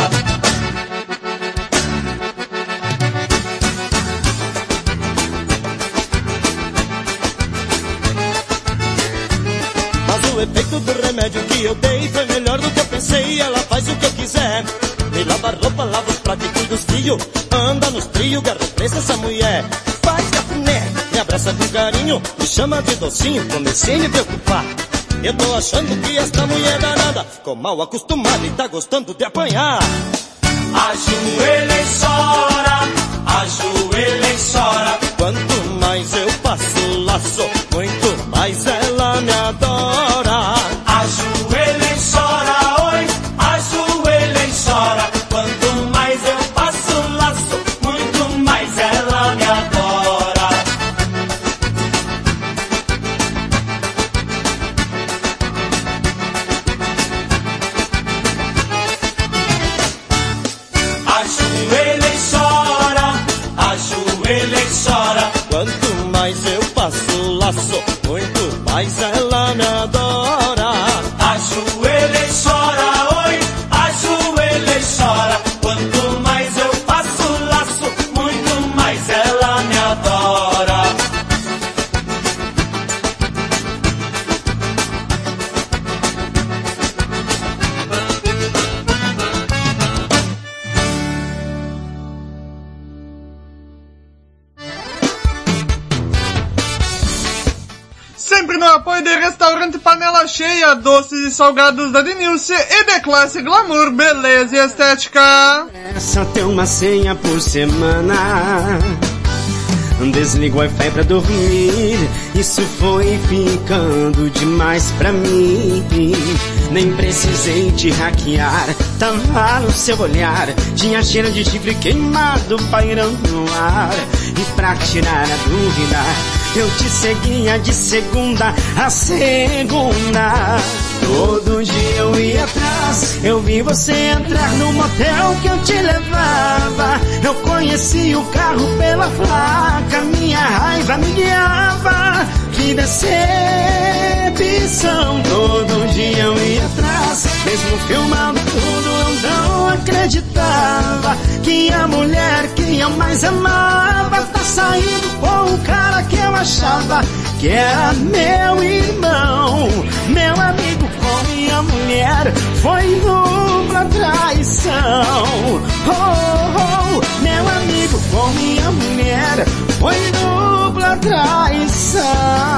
Mas o efeito do remédio remédio que eu dei foi melhor do que eu pensei. Ela faz o que eu quiser, me lava a roupa, lava os pratos e cuida dos filhos. Anda nos trios, garra preço essa mulher. Faz cafuné, me abraça com carinho, me chama de docinho, comecei a me preocupar. Eu tô achando que esta mulher danada ficou mal acostumada e tá gostando de apanhar. Ajoelha e chora, ajoelha e chora. Quanto mais eu passo laço, muito mais ela me adora. Ajoelha e chora, oi, ajoelha e chora. Quanto mais eu passo laço, muito mais ela me adora. Ajoelha e chora, ajoelha e chora. Quanto mais eu passo laço, muito mais ela me adora. Ajoelha e chora, oi, ajoelha e chora. Quanto mais eu passo laço, muito mais ela me adora. Sempre no apoio de Restaurante Panela Cheia, doces e salgados da Denilce e de classe glamour, beleza e estética. Só tem uma senha por semana. Desligo o Wi-Fi pra dormir. Isso foi ficando demais pra mim. Nem precisei te hackear, tava no seu olhar. Tinha cheiro de chifre queimado pairando no ar. E pra tirar a dúvida, eu te seguia de segunda a segunda. Todo dia eu ia atrás, eu vi você entrar no motel que eu te levava. Eu conheci o carro pela placa, minha raiva me guiava. Que decepção, todo dia eu ia atrás. Mesmo filmando tudo eu não acreditava que a mulher que eu mais amava tá saindo com o cara que eu achava que era meu irmão. Meu amigo com minha mulher foi dupla traição. Oh, oh, meu amigo com minha mulher foi dupla traição.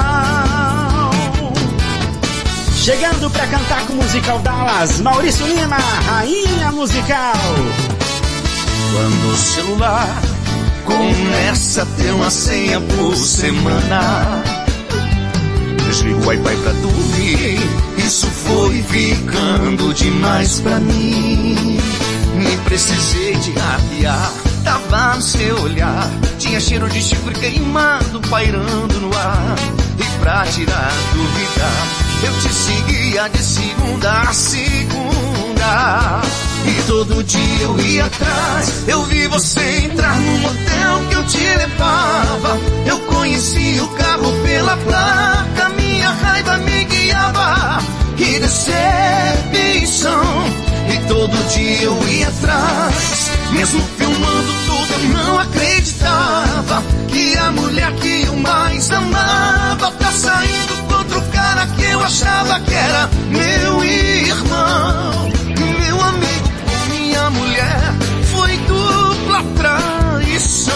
Chegando pra cantar com o Musical Dallas, Maurício Lima, rainha musical. Quando o celular começa a ter uma senha por semana, desligo o Wi-Fi pra dormir. Isso foi ficando demais pra mim. Nem precisei te hackear, tava no seu olhar. Tinha cheiro de chifre queimado pairando no ar. E pra tirar a dúvida, eu te seguia de segunda a segunda. E todo dia eu ia atrás, eu vi você entrar no motel que eu te levava. Eu conheci o carro pela placa, minha raiva me guiava. Que decepção, e todo dia eu ia atrás. Mesmo filmando tudo eu não acreditava que a mulher que eu mais amava tá saindo com outro cara que eu achava que era meu irmão. Meu amigo com minha mulher foi dupla traição.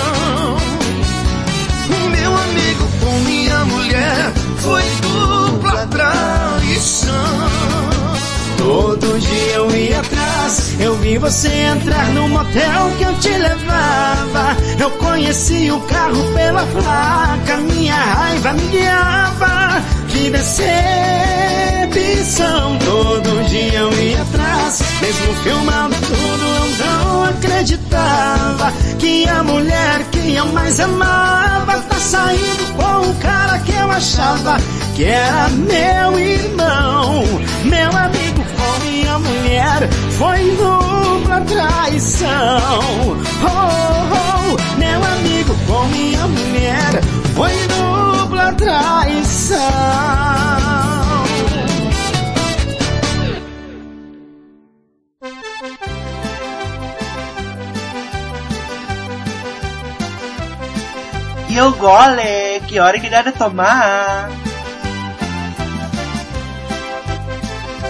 Meu amigo com minha mulher foi dupla traição. Todo dia eu ia atrás, eu vi você entrar no motel que eu te levava. Eu conheci o carro pela placa, minha raiva me guiava. Que decepção, todo dia eu ia atrás. Mesmo filmando tudo eu não acreditava que a mulher que eu mais amava tá saindo com o cara que eu achava que era meu irmão. Meu amigo com minha mulher foi dupla traição. Oh, oh, meu amigo com minha mulher foi dupla traição. E o gole, que hora que dá de tomar?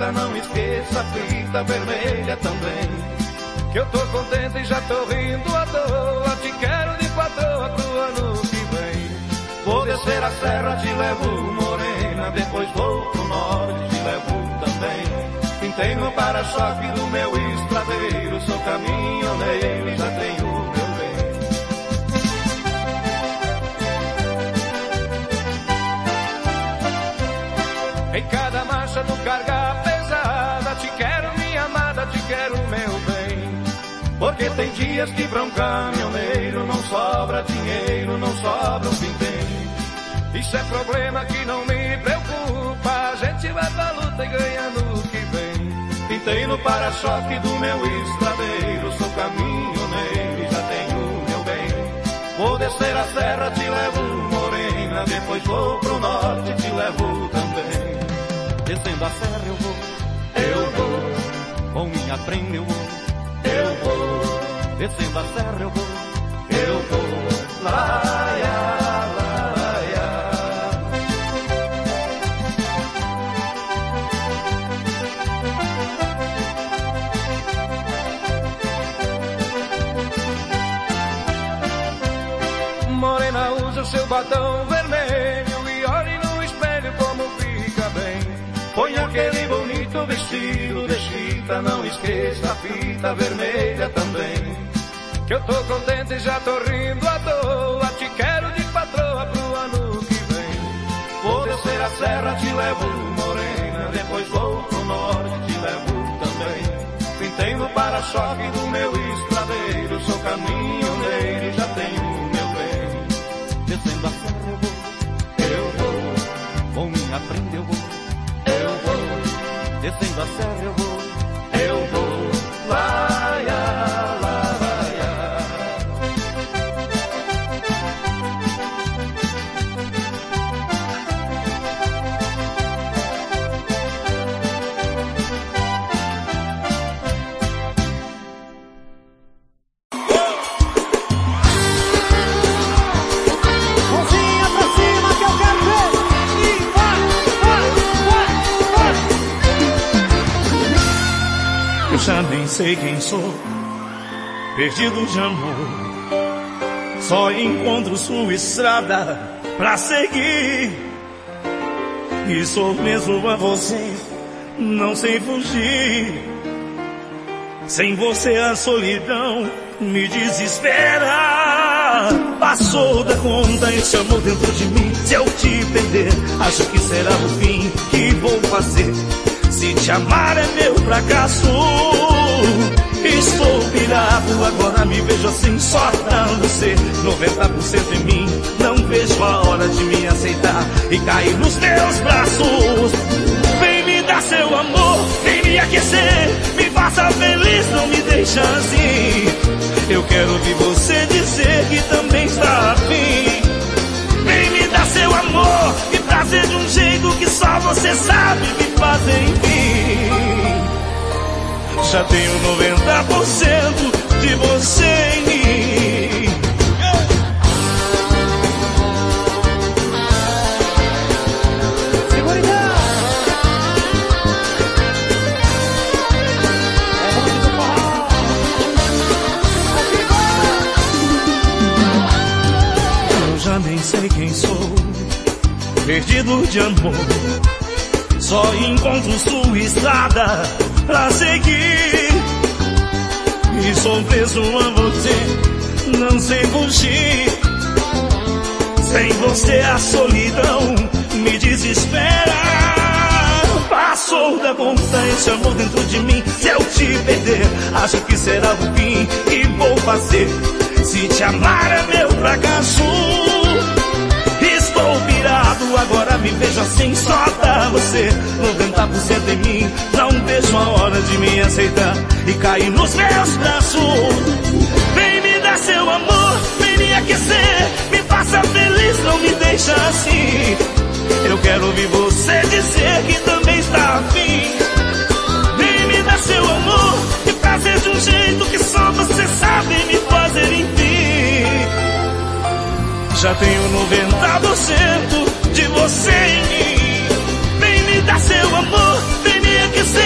fita, não esqueça a fita vermelha também. Que eu tô contente e já tô rindo à toa. Te quero de patroa pro ano que vem. Vou descer a serra, te levo morena. Depois vou pro norte, te levo também. Pintei no para-choque do meu estradeiro. Sou caminhoneiro e já tenho meu bem. Em cada marcha do carga pesada, te quero minha amada, te quero meu bem. Porque tem dias que pra um caminhoneiro não sobra dinheiro, não sobra um vintém. Isso é problema que não me preocupa, a gente vai pra luta e ganhando o que vem. Pintei no para-choque do meu estradeiro, sou caminhoneiro e já tenho meu bem. Vou descer a serra, te levo morena, depois vou pro norte, te levo também. Descendo a serra eu vou, eu vou, com minha prenda eu vou, eu vou. Descendo a serra eu vou, eu vou, laia, laia. Morena, usa o seu batom vermelho e olhe no espelho como fica bem. Põe aquele bonito vestido de chita, não esqueça a fita vermelha também. Que eu tô contente e já tô rindo à toa, te quero de patroa pro ano que vem. Vou descer a serra, te levo morena, depois vou pro norte, te levo também. Pintei no para-choque do meu estradeiro, sou caminhoneiro e já tenho meu bem. Descendo a serra eu vou, eu vou, com minha prenda eu vou, eu vou. Descendo a serra eu vou, eu vou, laia, laia. Já nem sei quem sou, perdido de amor. Só encontro sua estrada pra seguir. E sou mesmo a você, não sei fugir. Sem você a solidão me desespera. Passou da conta e chamou dentro de mim. Se eu te perder, acho que será o fim. Que vou fazer? Se te amar é meu fracasso. Estou pirado, agora me vejo assim só pra você. noventa por cento em mim, não vejo a hora de me aceitar e cair nos teus braços. Vem me dar seu amor, vem me aquecer, me faça feliz, não me deixa assim. Eu quero ouvir você dizer que também está afim. Vem me dar seu amor, me trazer de um jeito que só você sabe me fazer enfim. Já tenho noventa por cento de você em mim. Eu já nem sei quem sou, perdido de amor. Só encontro sua estrada pra seguir. E sou preso a você, não sei fugir. Sem você a solidão me desespera. Passou da conta esse amor dentro de mim. Se eu te perder, acho que será o fim. E vou fazer? Se te amar é meu fracasso. Estou pirado, agora me vejo assim só pra você. noventa por cento em mim, não vejo a hora de me aceitar e cair nos meus braços. Vem me dar seu amor, vem me aquecer, me faça feliz, não me deixa assim. Eu quero ouvir você dizer que também está afim. Vem me dar seu amor, me fazer de um jeito que só você sabe me fazer enfim. Já tenho noventa por cento de você em mim. Vem me dar seu amor, vem me aquecer,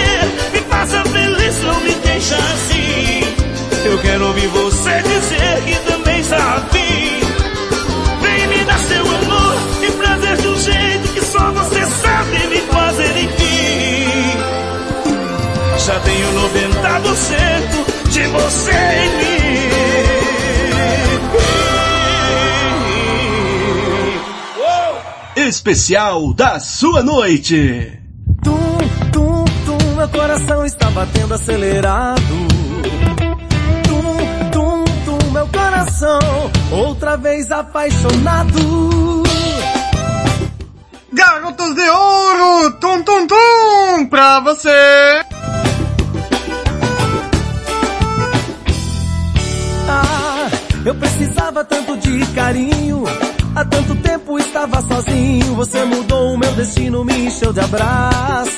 deixa assim. Eu quero ouvir você dizer que também está afim. Vem me dar seu amor e prazer de um jeito que só você sabe me fazer enfim. Já tenho noventa por cento de você em mim. Especial da sua noite. Tum, tum, tum, meu coração está batendo acelerado. Tum, tum, tum, meu coração outra vez apaixonado. Garotos de Ouro, tum, tum, tum, pra você. Ah, eu precisava tanto de carinho. Há tanto tempo estava sozinho. Você mudou o meu destino, me encheu de abraços.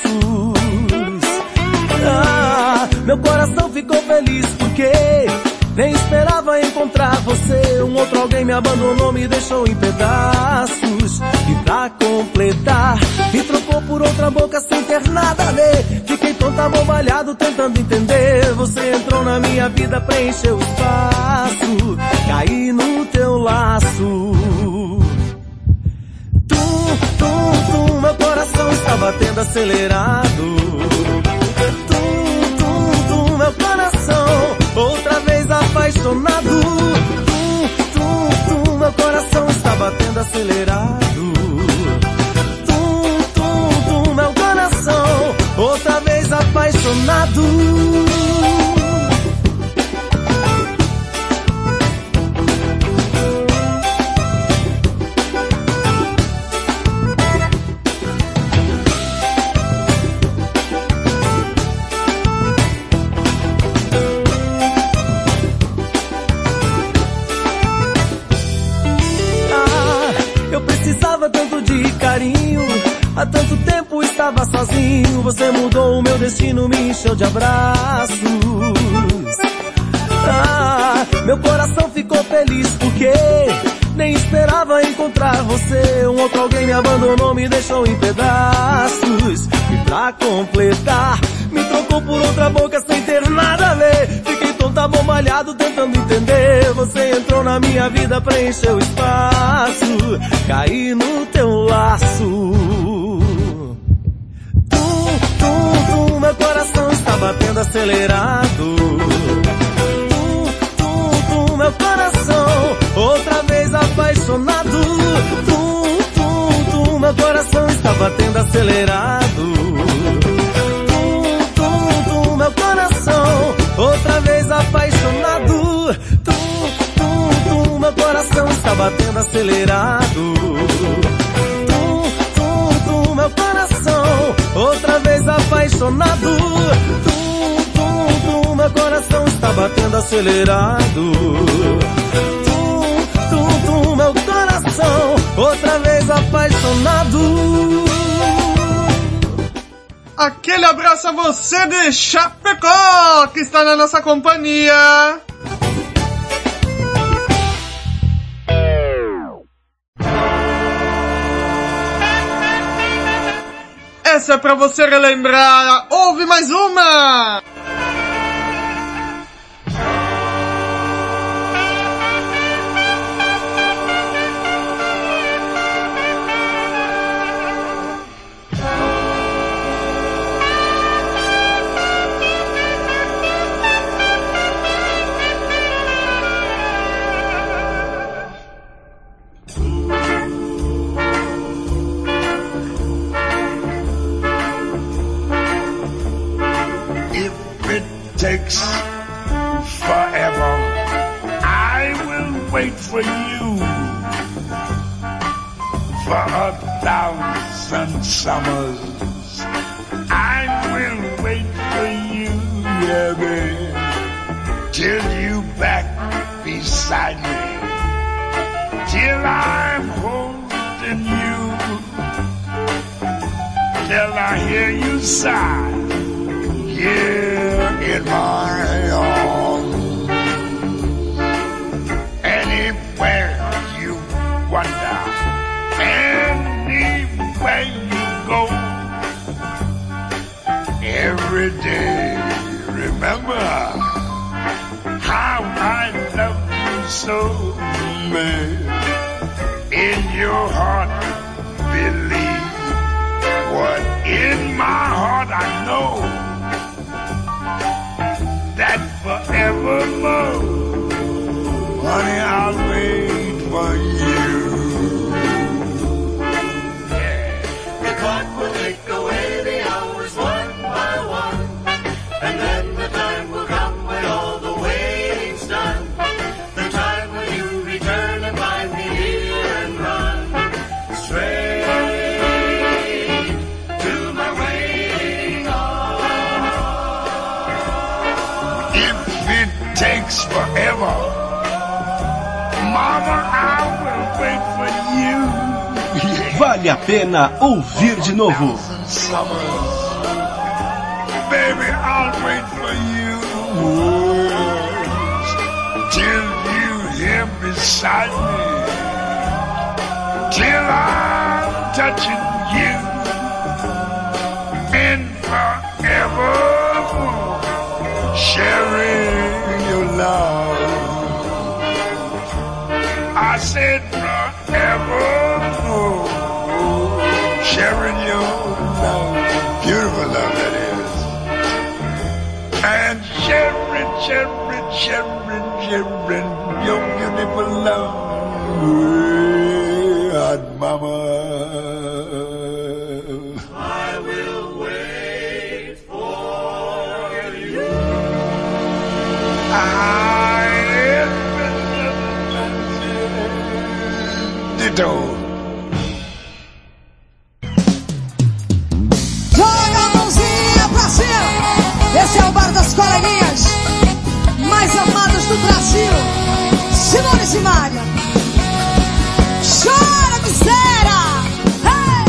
Ah, meu coração ficou feliz porque nem esperava encontrar você. Um outro alguém me abandonou, me deixou em pedaços. E pra completar, me trocou por outra boca sem ter nada a ver. Fiquei tonto, abobalhado, tentando entender. Você entrou na minha vida, preencheu o espaço. Caí no teu laço. Tum, tum, tum, meu coração está batendo acelerado. Tum, tum, tum, meu coração outra vez apaixonado. Tum, tum, tum, meu coração está batendo acelerado. Tum, tum, tum, meu coração outra vez apaixonado. Há tanto tempo estava sozinho. Você mudou o meu destino, me encheu de abraços. Ah, meu coração ficou feliz porque nem esperava encontrar você. Um outro alguém me abandonou, me deixou em pedaços. E pra completar, me trocou por outra boca sem ter nada a ver. Fiquei tonto, abobalhado, tentando entender. Você entrou na minha vida, preencheu o espaço. Caí no teu laço. Tum, tum, tum, meu coração está batendo acelerado. Tum, tum, tum, meu coração outra vez apaixonado. Tum, tum, tum, meu coração está batendo acelerado. Tum, tum, tum, meu coração outra vez apaixonado. Tum, tum, tum, meu coração está batendo acelerado. Tum, tum, tum, meu coração outra vez apaixonado. Tum, tum, tum, meu coração está batendo acelerado. Tum, tum, tum, meu coração outra vez apaixonado. Aquele abraço a você de Chapecó, que está na nossa companhia. Essa é pra você relembrar. Ouve mais uma! Takes forever. I will wait for you for a thousand summers. I will wait for you, yeah, babe, till you back beside me, till I'm holding you, till I hear you sigh. Here in my arms. Anywhere you wander, anywhere you go, every day remember remember how I love you so, man. In your heart, believe what in my heart I know, that forevermore, honey, I'll wait for you. The clock will take away the hours one by one, and then the time will come when all the waiting's done. The time when you return and find me here and run straight to my waiting arms. If it takes forever, Mama, I will wait for you. Vale a pena ouvir de novo. Baby, I'll wait for you till you here beside me, till I'm touching you, and forever sharing your love. I said forever sharing your love. Beautiful love that is. And sharing, sharing, sharing, sharing your beautiful love. And mama, I will wait for you. I Ditto. Joga a mãozinha pra cima. Esse é o bar das coleguinhas mais amadas do Brasil. Simone e Simaria. Chora, miséria! Hey!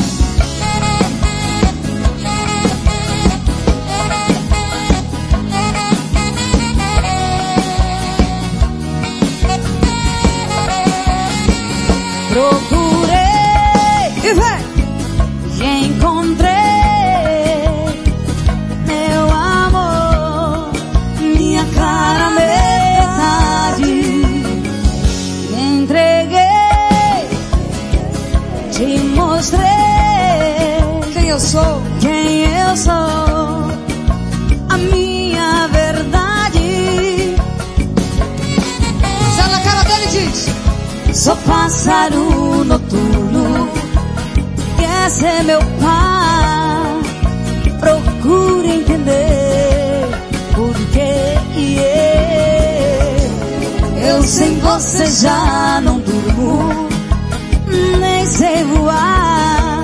Procurei e vem, e encontrei, meu amor, minha cara metade. Me entreguei, te mostrei quem eu sou, quem eu sou, a minha verdade. Sai na cara dele e diz: sou pássaro noturno, quer ser meu par. Procure entender por que eu sem você já não durmo, nem sei voar.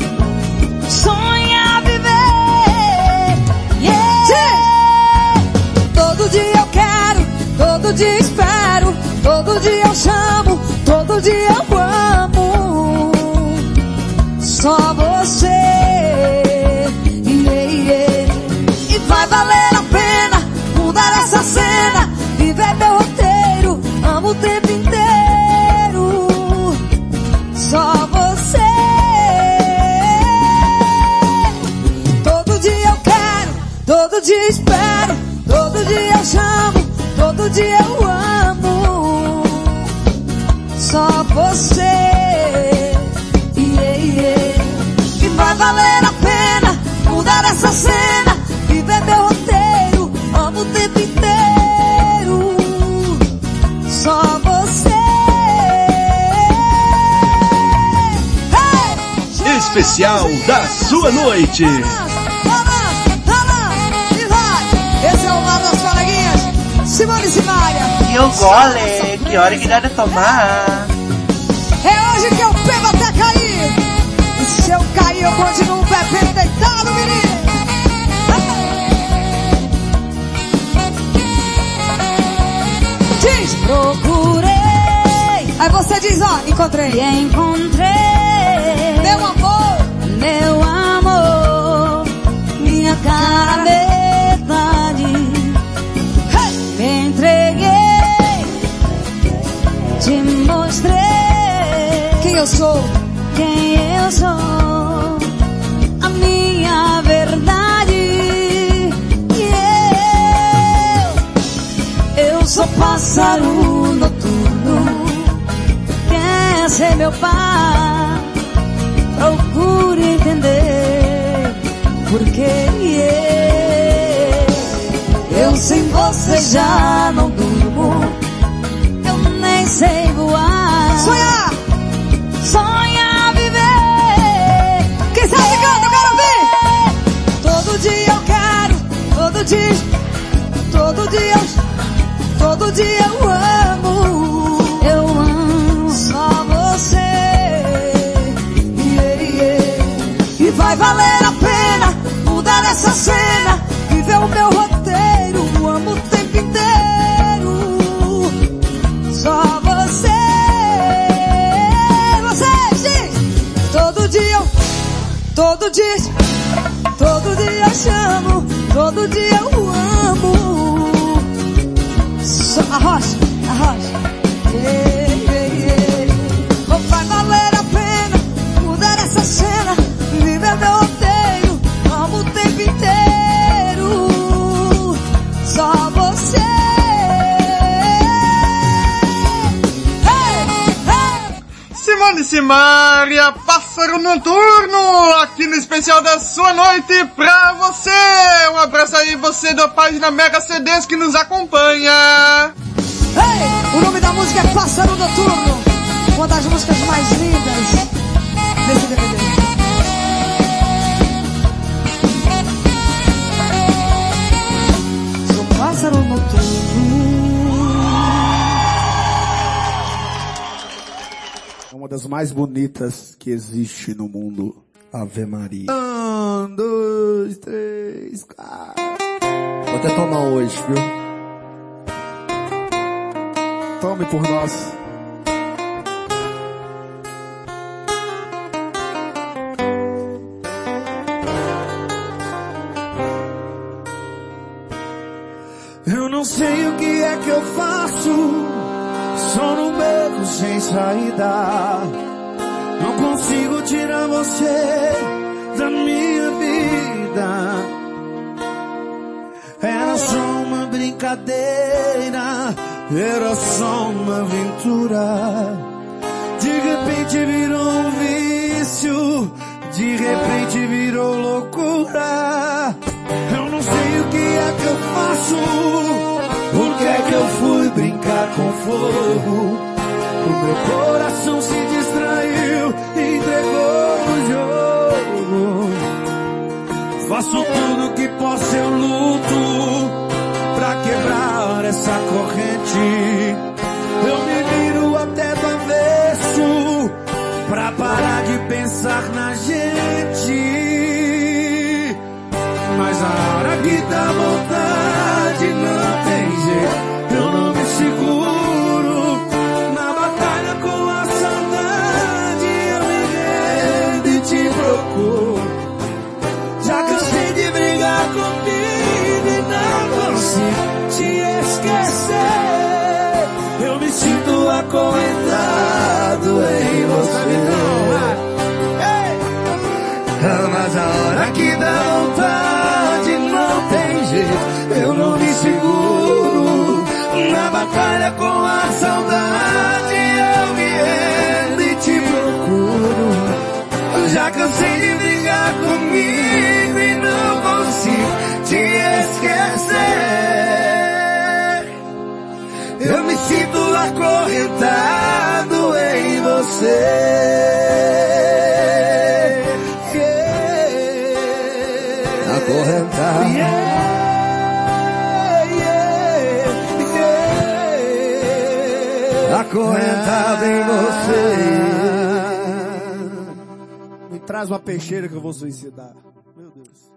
Sonha viver, yeah. Todo dia eu quero, todo dia espero, todo dia eu chamo, todo dia eu amo. Só você, yeah, yeah. E vai valer a pena mudar essa cena, viver meu roteiro, amo o tempo inteiro. Só você. Todo dia eu quero, todo dia espero, todo dia eu chamo, todo dia eu amo. Só você, yeah, yeah. E vai valer a pena mudar essa cena, viver meu roteiro, amo o tempo inteiro. Só você. Hey! Especial da sua noite. Esse é o lado das coleguinhas Simone e Simaria. E o gole, que hora que dá de tomar? É hoje que eu bebo até cair. E se eu cair eu continuo bebendo deitado, menino. Diz: procurei. Aí você diz: ó, encontrei. E encontrei, meu amor, meu amor, minha cara metade. Hey! Me entreguei, te mostrei quem eu sou, quem eu sou, a minha verdade. Yeah. pássaro noturno, quer ser meu pai, procure entender porque eu sem você já não durmo, eu nem sei voar. Sonhar! Sonhar viver. Quem sabe canta, eu quero ouvir! Todo dia eu quero, todo dia, todo dia eu, todo dia eu amo, eu amo só você. Yeah, yeah. E vai valer a pena mudar essa cena, viver o meu roteiro, amo o tempo inteiro, só você. Você diz, todo dia eu, todo dia, todo dia eu chamo, todo dia eu amo. Só arrocha, arrocha. Yeah, yeah, yeah. Vai valer a pena mudar essa cena, viver meu roteiro, amo o tempo inteiro, só você. Hey, hey. Simone Simaria, Pássaro Noturno, aqui no especial da sua noite pra você. Um abraço aí, você da página Mega C Ds que nos acompanha. Hey, o nome da música é Pássaro Noturno, uma das músicas mais lindas desse D V D. Sou pássaro noturno. É uma das mais bonitas que existe no mundo. Ave Maria. Um, dois, três, quatro. Vou até tomar hoje, viu? Tome por nós. Eu não sei o que é que eu faço, só no beco sem saída. Não consigo tirar você da minha vida. Era só uma brincadeira, era só uma aventura. De repente virou um vício, de repente virou loucura. Eu não sei o que é que eu faço, por que é que eu fui brincar com fogo? O meu coração se distraiu, entregou no jogo. Faço tudo que posso, eu luto pra quebrar essa corrente. Eu me viro até do avesso pra parar de pensar na gente. Mas a hora que dá vontade não tem jeito, eu não me seguro. Na batalha com a saudade eu me rendo e te procuro. Já cansei de brigar comigo e não consigo te esquecer. Eu me sinto acorrentado em você. Mas a hora que dá vontade não tem jeito, eu não me seguro. Na batalha com a saudade eu me rendo e te procuro. Já cansei de brigar comigo e não consigo te esquecer. Eu me sinto acorrentado em você. Acorrentado. Yeah, yeah, yeah. Acorrentado em você. Me traz uma peixeira que eu vou suicidar. Meu Deus.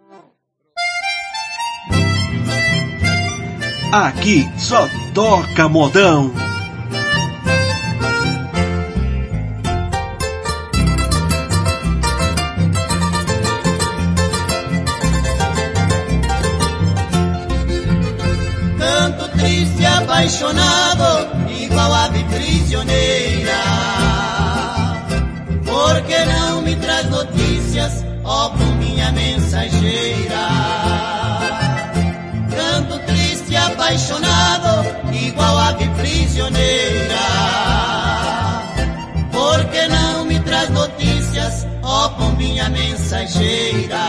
Aqui só toca modão. Apaixonado, igual ave prisioneira. Por que não me traz notícias, ó minha mensageira? Canto triste, apaixonado, igual mensageira.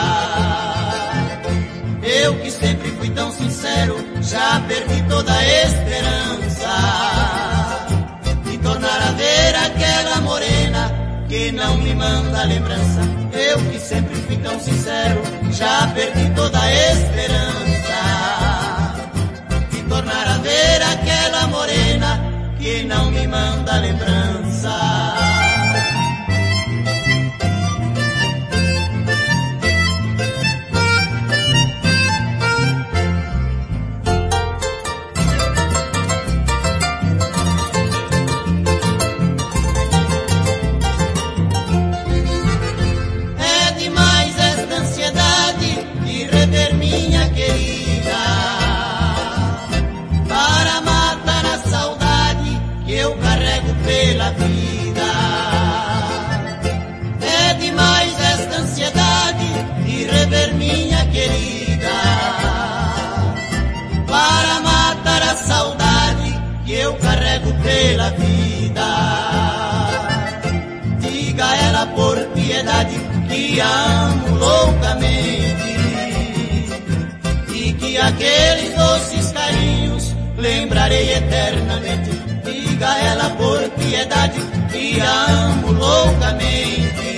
Eu que sempre fui tão sincero, já perdi toda a esperança de tornar a ver aquela morena que não me manda lembrança. Eu que sempre fui tão sincero, já perdi toda a esperança de tornar a ver aquela morena que não me manda lembrança. Pela vida é demais esta ansiedade de rever minha querida, para matar a saudade que eu carrego pela vida. Diga a ela por piedade que a amo loucamente e que aqueles doces carinhos lembrarei eternamente. Diga a ela por piedade que a amo loucamente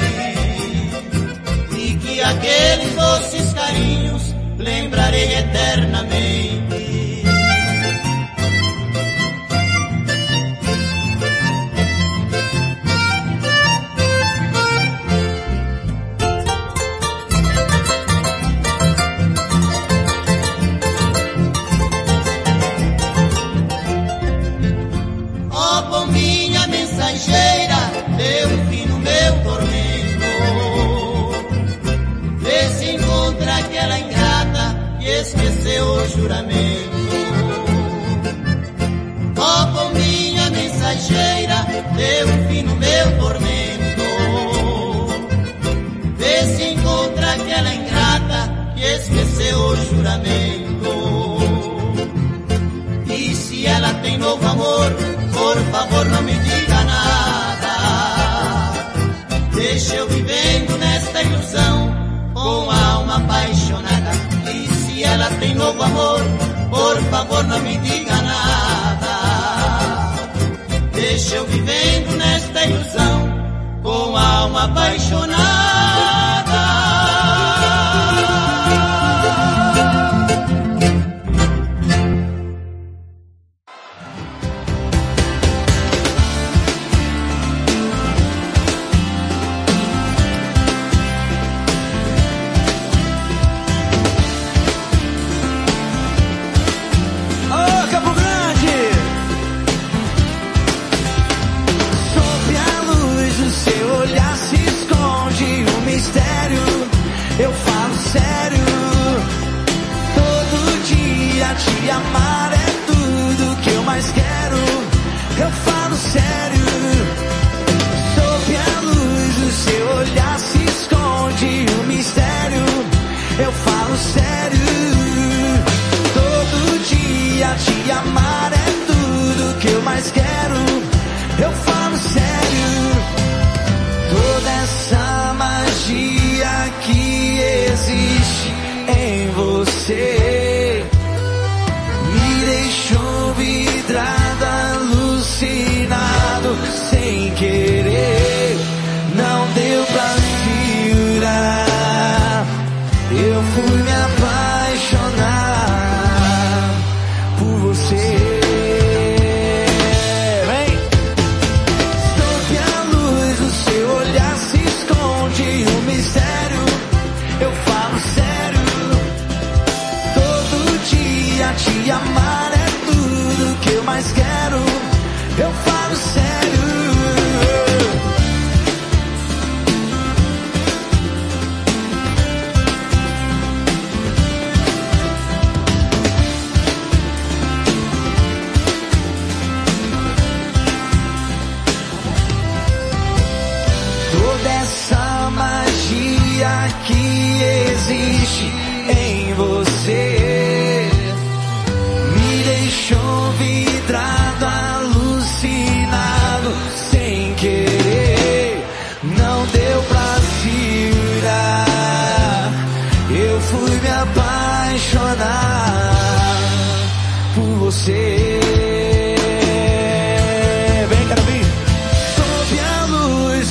e que aqueles doces carinhos lembrarei eternamente. Deu um fim no meu tormento. Vê se encontra aquela ingrata que esqueceu o juramento. Ó, oh, pombinha mensageira, deu um fim no meu tormento. Vê se encontra aquela ingrata que esqueceu o juramento. E se ela tem novo amor, por favor não me diga nada. Deixa eu vivendo nesta ilusão com a alma apaixonada. E se ela tem novo amor, por favor não me diga nada. Deixa eu vivendo nesta ilusão com a alma apaixonada. Eu falo sério, todo dia te amar é tudo que eu mais quero. Eu falo sério, sob a luz do seu olhar se esconde um mistério. Eu falo sério, todo dia te amar é tudo que eu mais quero. Eu falo sério, toda essa magia que existe em você me deixou vidrado, alucinado, sem querer. Não deu pra segurar, eu fui me apaixonar por você. Te amar é tudo que eu mais quero. Eu falo sério. Toda essa magia que existe em você deixou vidrado, alucinado, sem querer. Não deu pra segurar. você. Vem, quero ouvir. Sob a luz,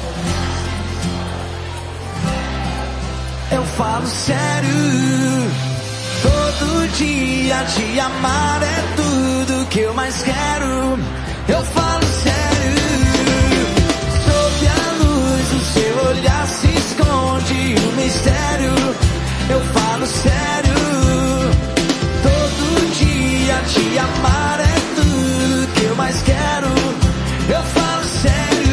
eu falo sério. Todo dia te amar é tudo que eu mais quero. Eu falo sério. Sob a luz, o seu olhar se esconde o mistério. Eu falo sério. Todo dia te amar é tudo que eu mais quero. Eu falo sério.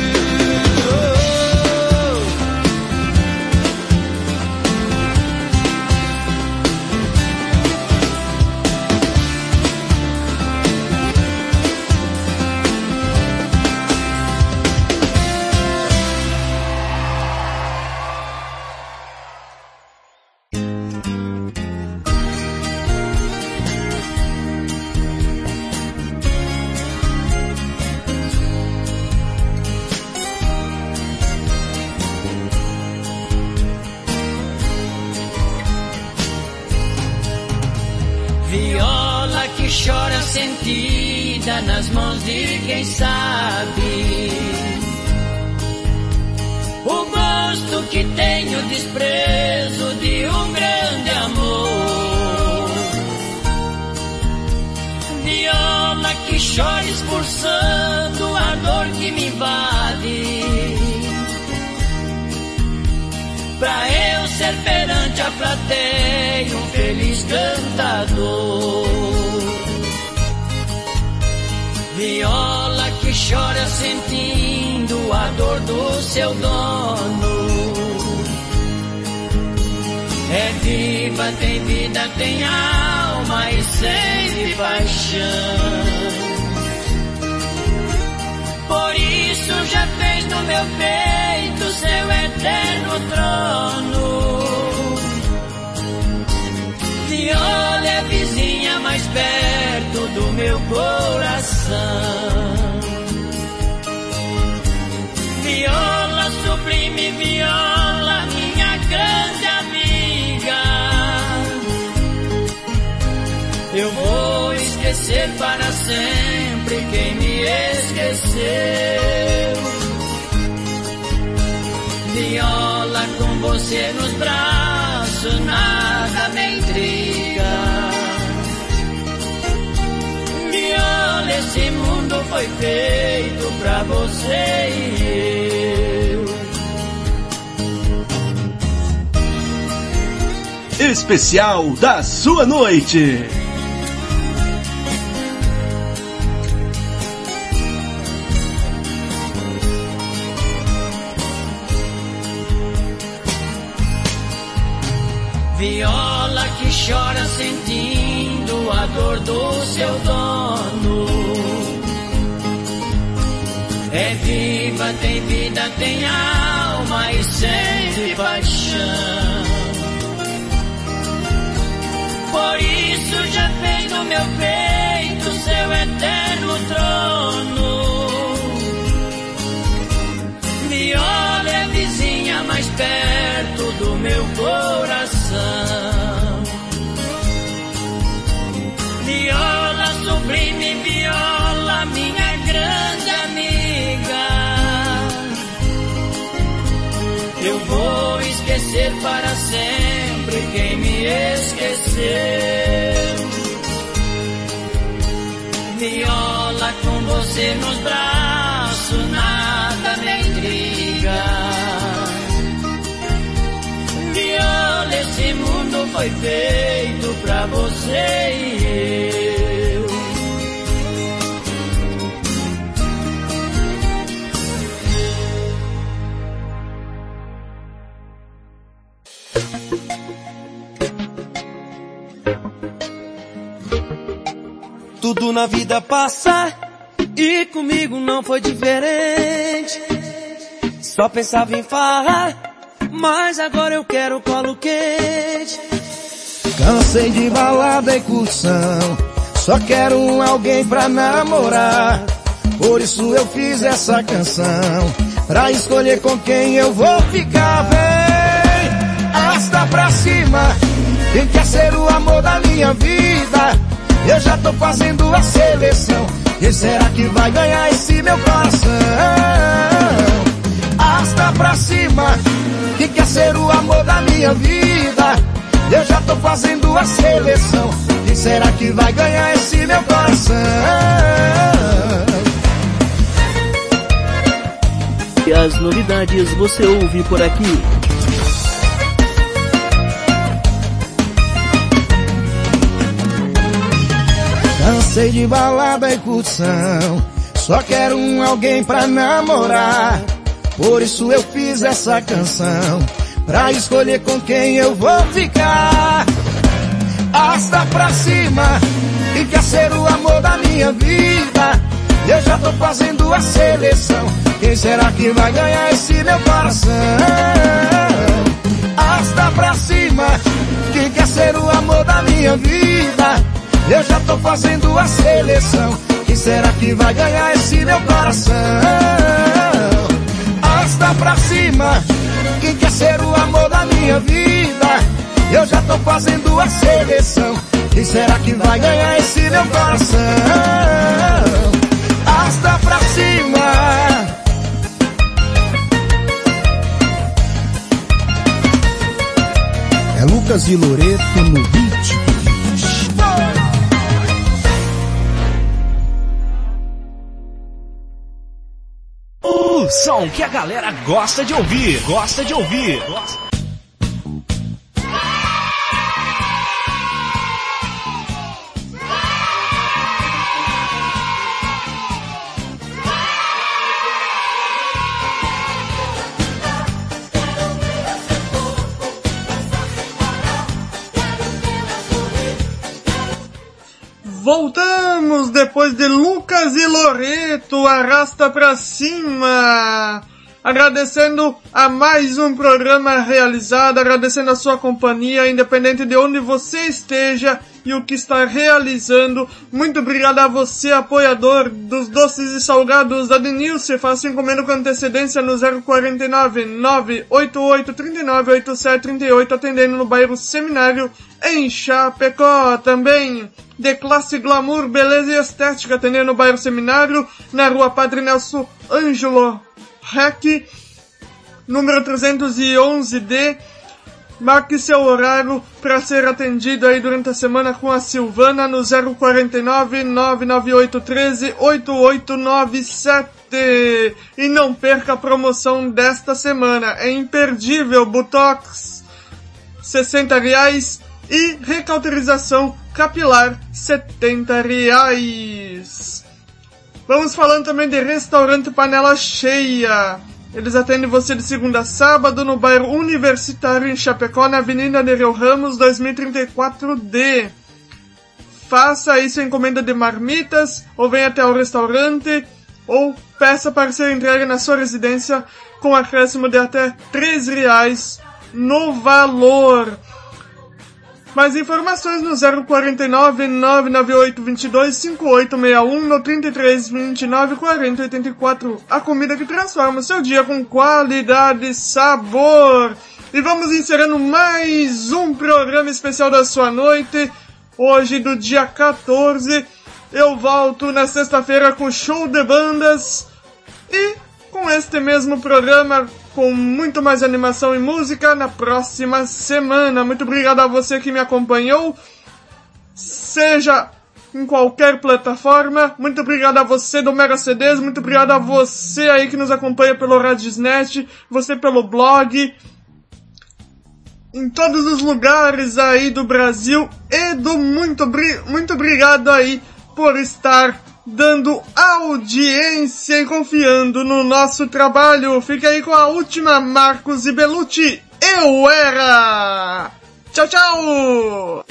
Chora sentida nas mãos de quem sabe o gosto que tem o desprezo de um grande amor. Viola que chora expulsando a dor que me invade, pra eu ser perante a plateia um feliz cantador. Viola que chora sentindo a dor do seu dono. É viva, tem vida, tem alma e sente paixão. Por isso já fez no meu peito seu eterno trono. Viola é vizinha mais perto do meu coração. Viola sublime, viola, minha grande amiga. Eu vou esquecer para sempre quem me esqueceu. Viola, com você nos braços nada me intriga. Viola, esse mundo foi feito pra você e eu. Especial da sua noite. Viola que chora sentindo a dor do seu dono. É viva, tem vida, tem alma e sente paixão. Por isso já fez no meu peito seu eterno trono. Viola é vizinha mais perto do meu coração. Viola sublime, viola, minha grande amiga. Eu vou esquecer para sempre quem me esqueceu. Viola, com você nos braços nada me intriga. Viola, esse mundo foi feito pra você e eu. Tudo na vida passa e comigo não foi diferente. Só pensava em farra, mas agora eu quero colo quente. Cansei de balada e cursão, só quero um alguém pra namorar. Por isso eu fiz essa canção, pra escolher com quem eu vou ficar. Vem, arrasta pra cima, quem quer ser o amor da minha vida. Eu já tô fazendo a seleção. Quem será que vai ganhar esse meu coração? Arrasta pra cima, que quer ser o amor da minha vida. Eu já tô fazendo a seleção. Quem será que vai ganhar esse meu coração? E as novidades você ouve por aqui. Cansei de balada e curtição, só quero um alguém pra namorar. Por isso eu fiz essa canção, pra escolher com quem eu vou ficar. Arrasta pra cima, e quer ser o amor da minha vida. Eu já tô fazendo a seleção. Quem será que vai ganhar esse meu coração? Arrasta pra cima, quem quer ser o amor da minha vida. Eu já tô fazendo a seleção. Quem será que vai ganhar esse meu coração? Arrasta pra cima, quem quer ser o amor da minha vida. Eu já tô fazendo a seleção. Quem será que vai ganhar esse meu coração? Arrasta pra cima. É Lucas e Loreto no beat. O som que a galera gosta de ouvir, gosta de ouvir. Gosta... Voltamos depois de Lucas e Loreto, Arrasta Pra Cima. Agradecendo a mais um programa realizado, agradecendo a sua companhia, independente de onde você esteja e o que está realizando. Muito obrigado a você, apoiador dos doces e salgados da Denilce. Faça encomenda com antecedência no zero quarenta e nove, nove oito oito, três nove oito sete três oito, atendendo no bairro Seminário, em Chapecó. Também de Classe Glamour, Beleza e Estética, atendendo no bairro Seminário, na rua Padre Nelson Ângelo Rec, número trezentos e onze D. Marque seu horário para ser atendido aí durante a semana com a Silvana no zero quarenta e nove, nove nove oito um três, oito oito nove sete. E não perca a promoção desta semana. É imperdível. Botox sessenta reais e recauterização capilar setenta reais. Vamos falando também de Restaurante Panela Cheia. Eles atendem você de segunda a sábado no bairro Universitário em Chapecó, na Avenida Nereu Ramos, dois mil e trinta e quatro D. Faça aí sua encomenda de marmitas, ou venha até o restaurante, ou peça para ser entregue na sua residência com acréscimo de até três reais no valor. Mais informações no zero quarenta e nove, nove nove oito dois dois, cinco oito seis um, no trinta e três, vinte e nove, quarenta, oitenta e quatro. A comida que transforma o seu dia com qualidade e sabor. E vamos encerrando mais um programa especial da sua noite. Hoje, do dia quatorze, eu volto na sexta-feira com show de bandas. E com este mesmo programa, com muito mais animação e música na próxima semana. Muito obrigado a você que me acompanhou, seja em qualquer plataforma. Muito obrigado a você do Mega C Ds, muito obrigado a você aí que nos acompanha pelo Radiosnet, você pelo blog, em todos os lugares aí do Brasil e do muito, muito obrigado aí por estar dando audiência e confiando no nosso trabalho. Fica aí com a última, Marcos e Belucci, Eu Era! Tchau, tchau!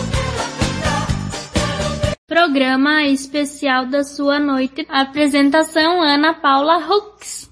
Programa especial da sua noite. Apresentação Ana Paula Hux.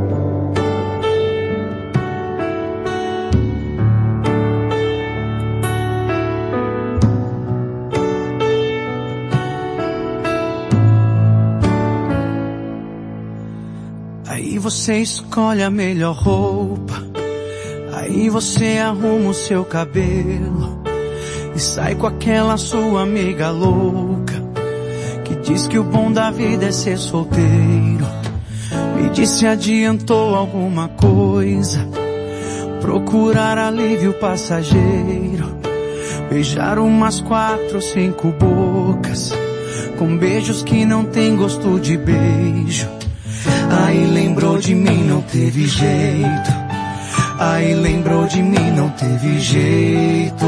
Aí você escolhe a melhor roupa, aí você arruma o seu cabelo e sai com aquela sua amiga louca que diz que o bom da vida é ser solteiro. Me diz se adiantou alguma coisa, procurar alívio passageiro, beijar umas quatro, cinco bocas, com beijos que não tem gosto de beijo. Aí lembrou de mim, não teve jeito. Aí lembrou de mim, não teve jeito.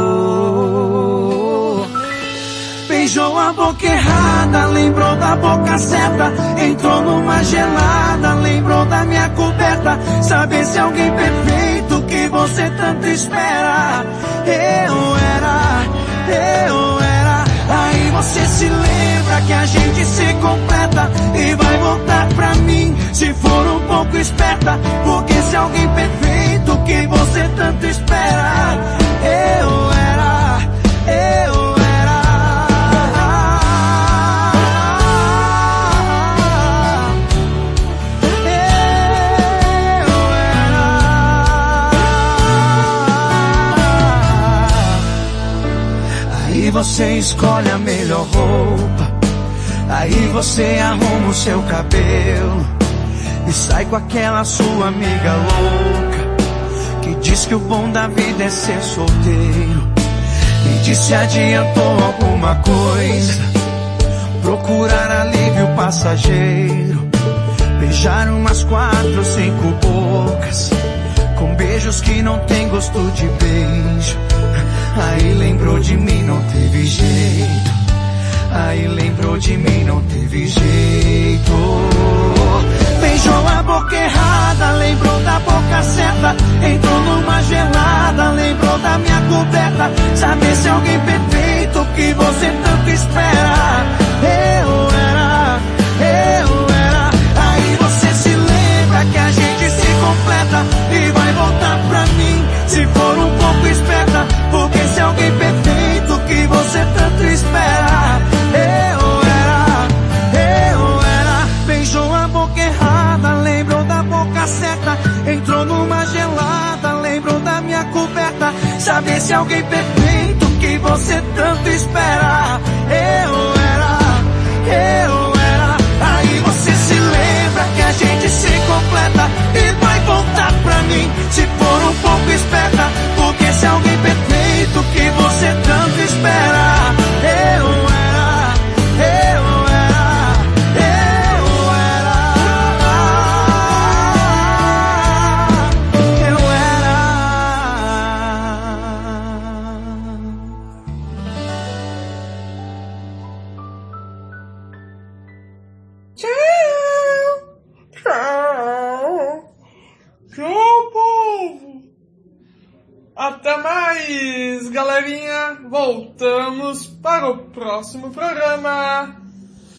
Beijou a boca errada, lembrou da boca certa. Entrou numa gelada, lembrou da minha coberta. Saber se alguém perfeito que você tanto espera. Eu era, eu era. Aí você se lembra que a gente se completa e vai voltar pra mim se for um pouco esperta. Porque se alguém perfeito que você tanto espera. Eu era, eu era. Eu era. Aí você escolhe a melhor roupa, aí você arruma o seu cabelo e sai com aquela sua amiga louca que diz que o bom da vida é ser solteiro. Me diz se adiantou alguma coisa, procurar alívio passageiro, beijar umas quatro, cinco bocas, com beijos que não tem gosto de beijo. Aí lembrou de mim, não teve jeito. Aí lembrou de mim, não teve jeito. Beijou a boca errada, lembrou da boca certa. Entrou numa gelada, lembrou da minha coberta. Saber se alguém perfeito que você tanto espera. Eu era, eu era. Aí você se lembra que a gente se completa e vai voltar pra mim se for um pouco esperta. Porque se alguém perfeito que você tanto espera. Eu era, eu era. Beijou a boca errada, lembrou da boca certa. Entrou numa gelada, lembrou da minha coberta. Saber se alguém perfeito que você tanto espera. Eu era, eu era. Aí você se lembra que a gente se completa e vai voltar pra mim se for um pouco esperta. Porque se alguém perfeito que você tanto espera. Eu era, eu era, eu era, eu era. Tchau, tchau, tchau, povo. Até mais, galerinha. Voltamos para o próximo programa.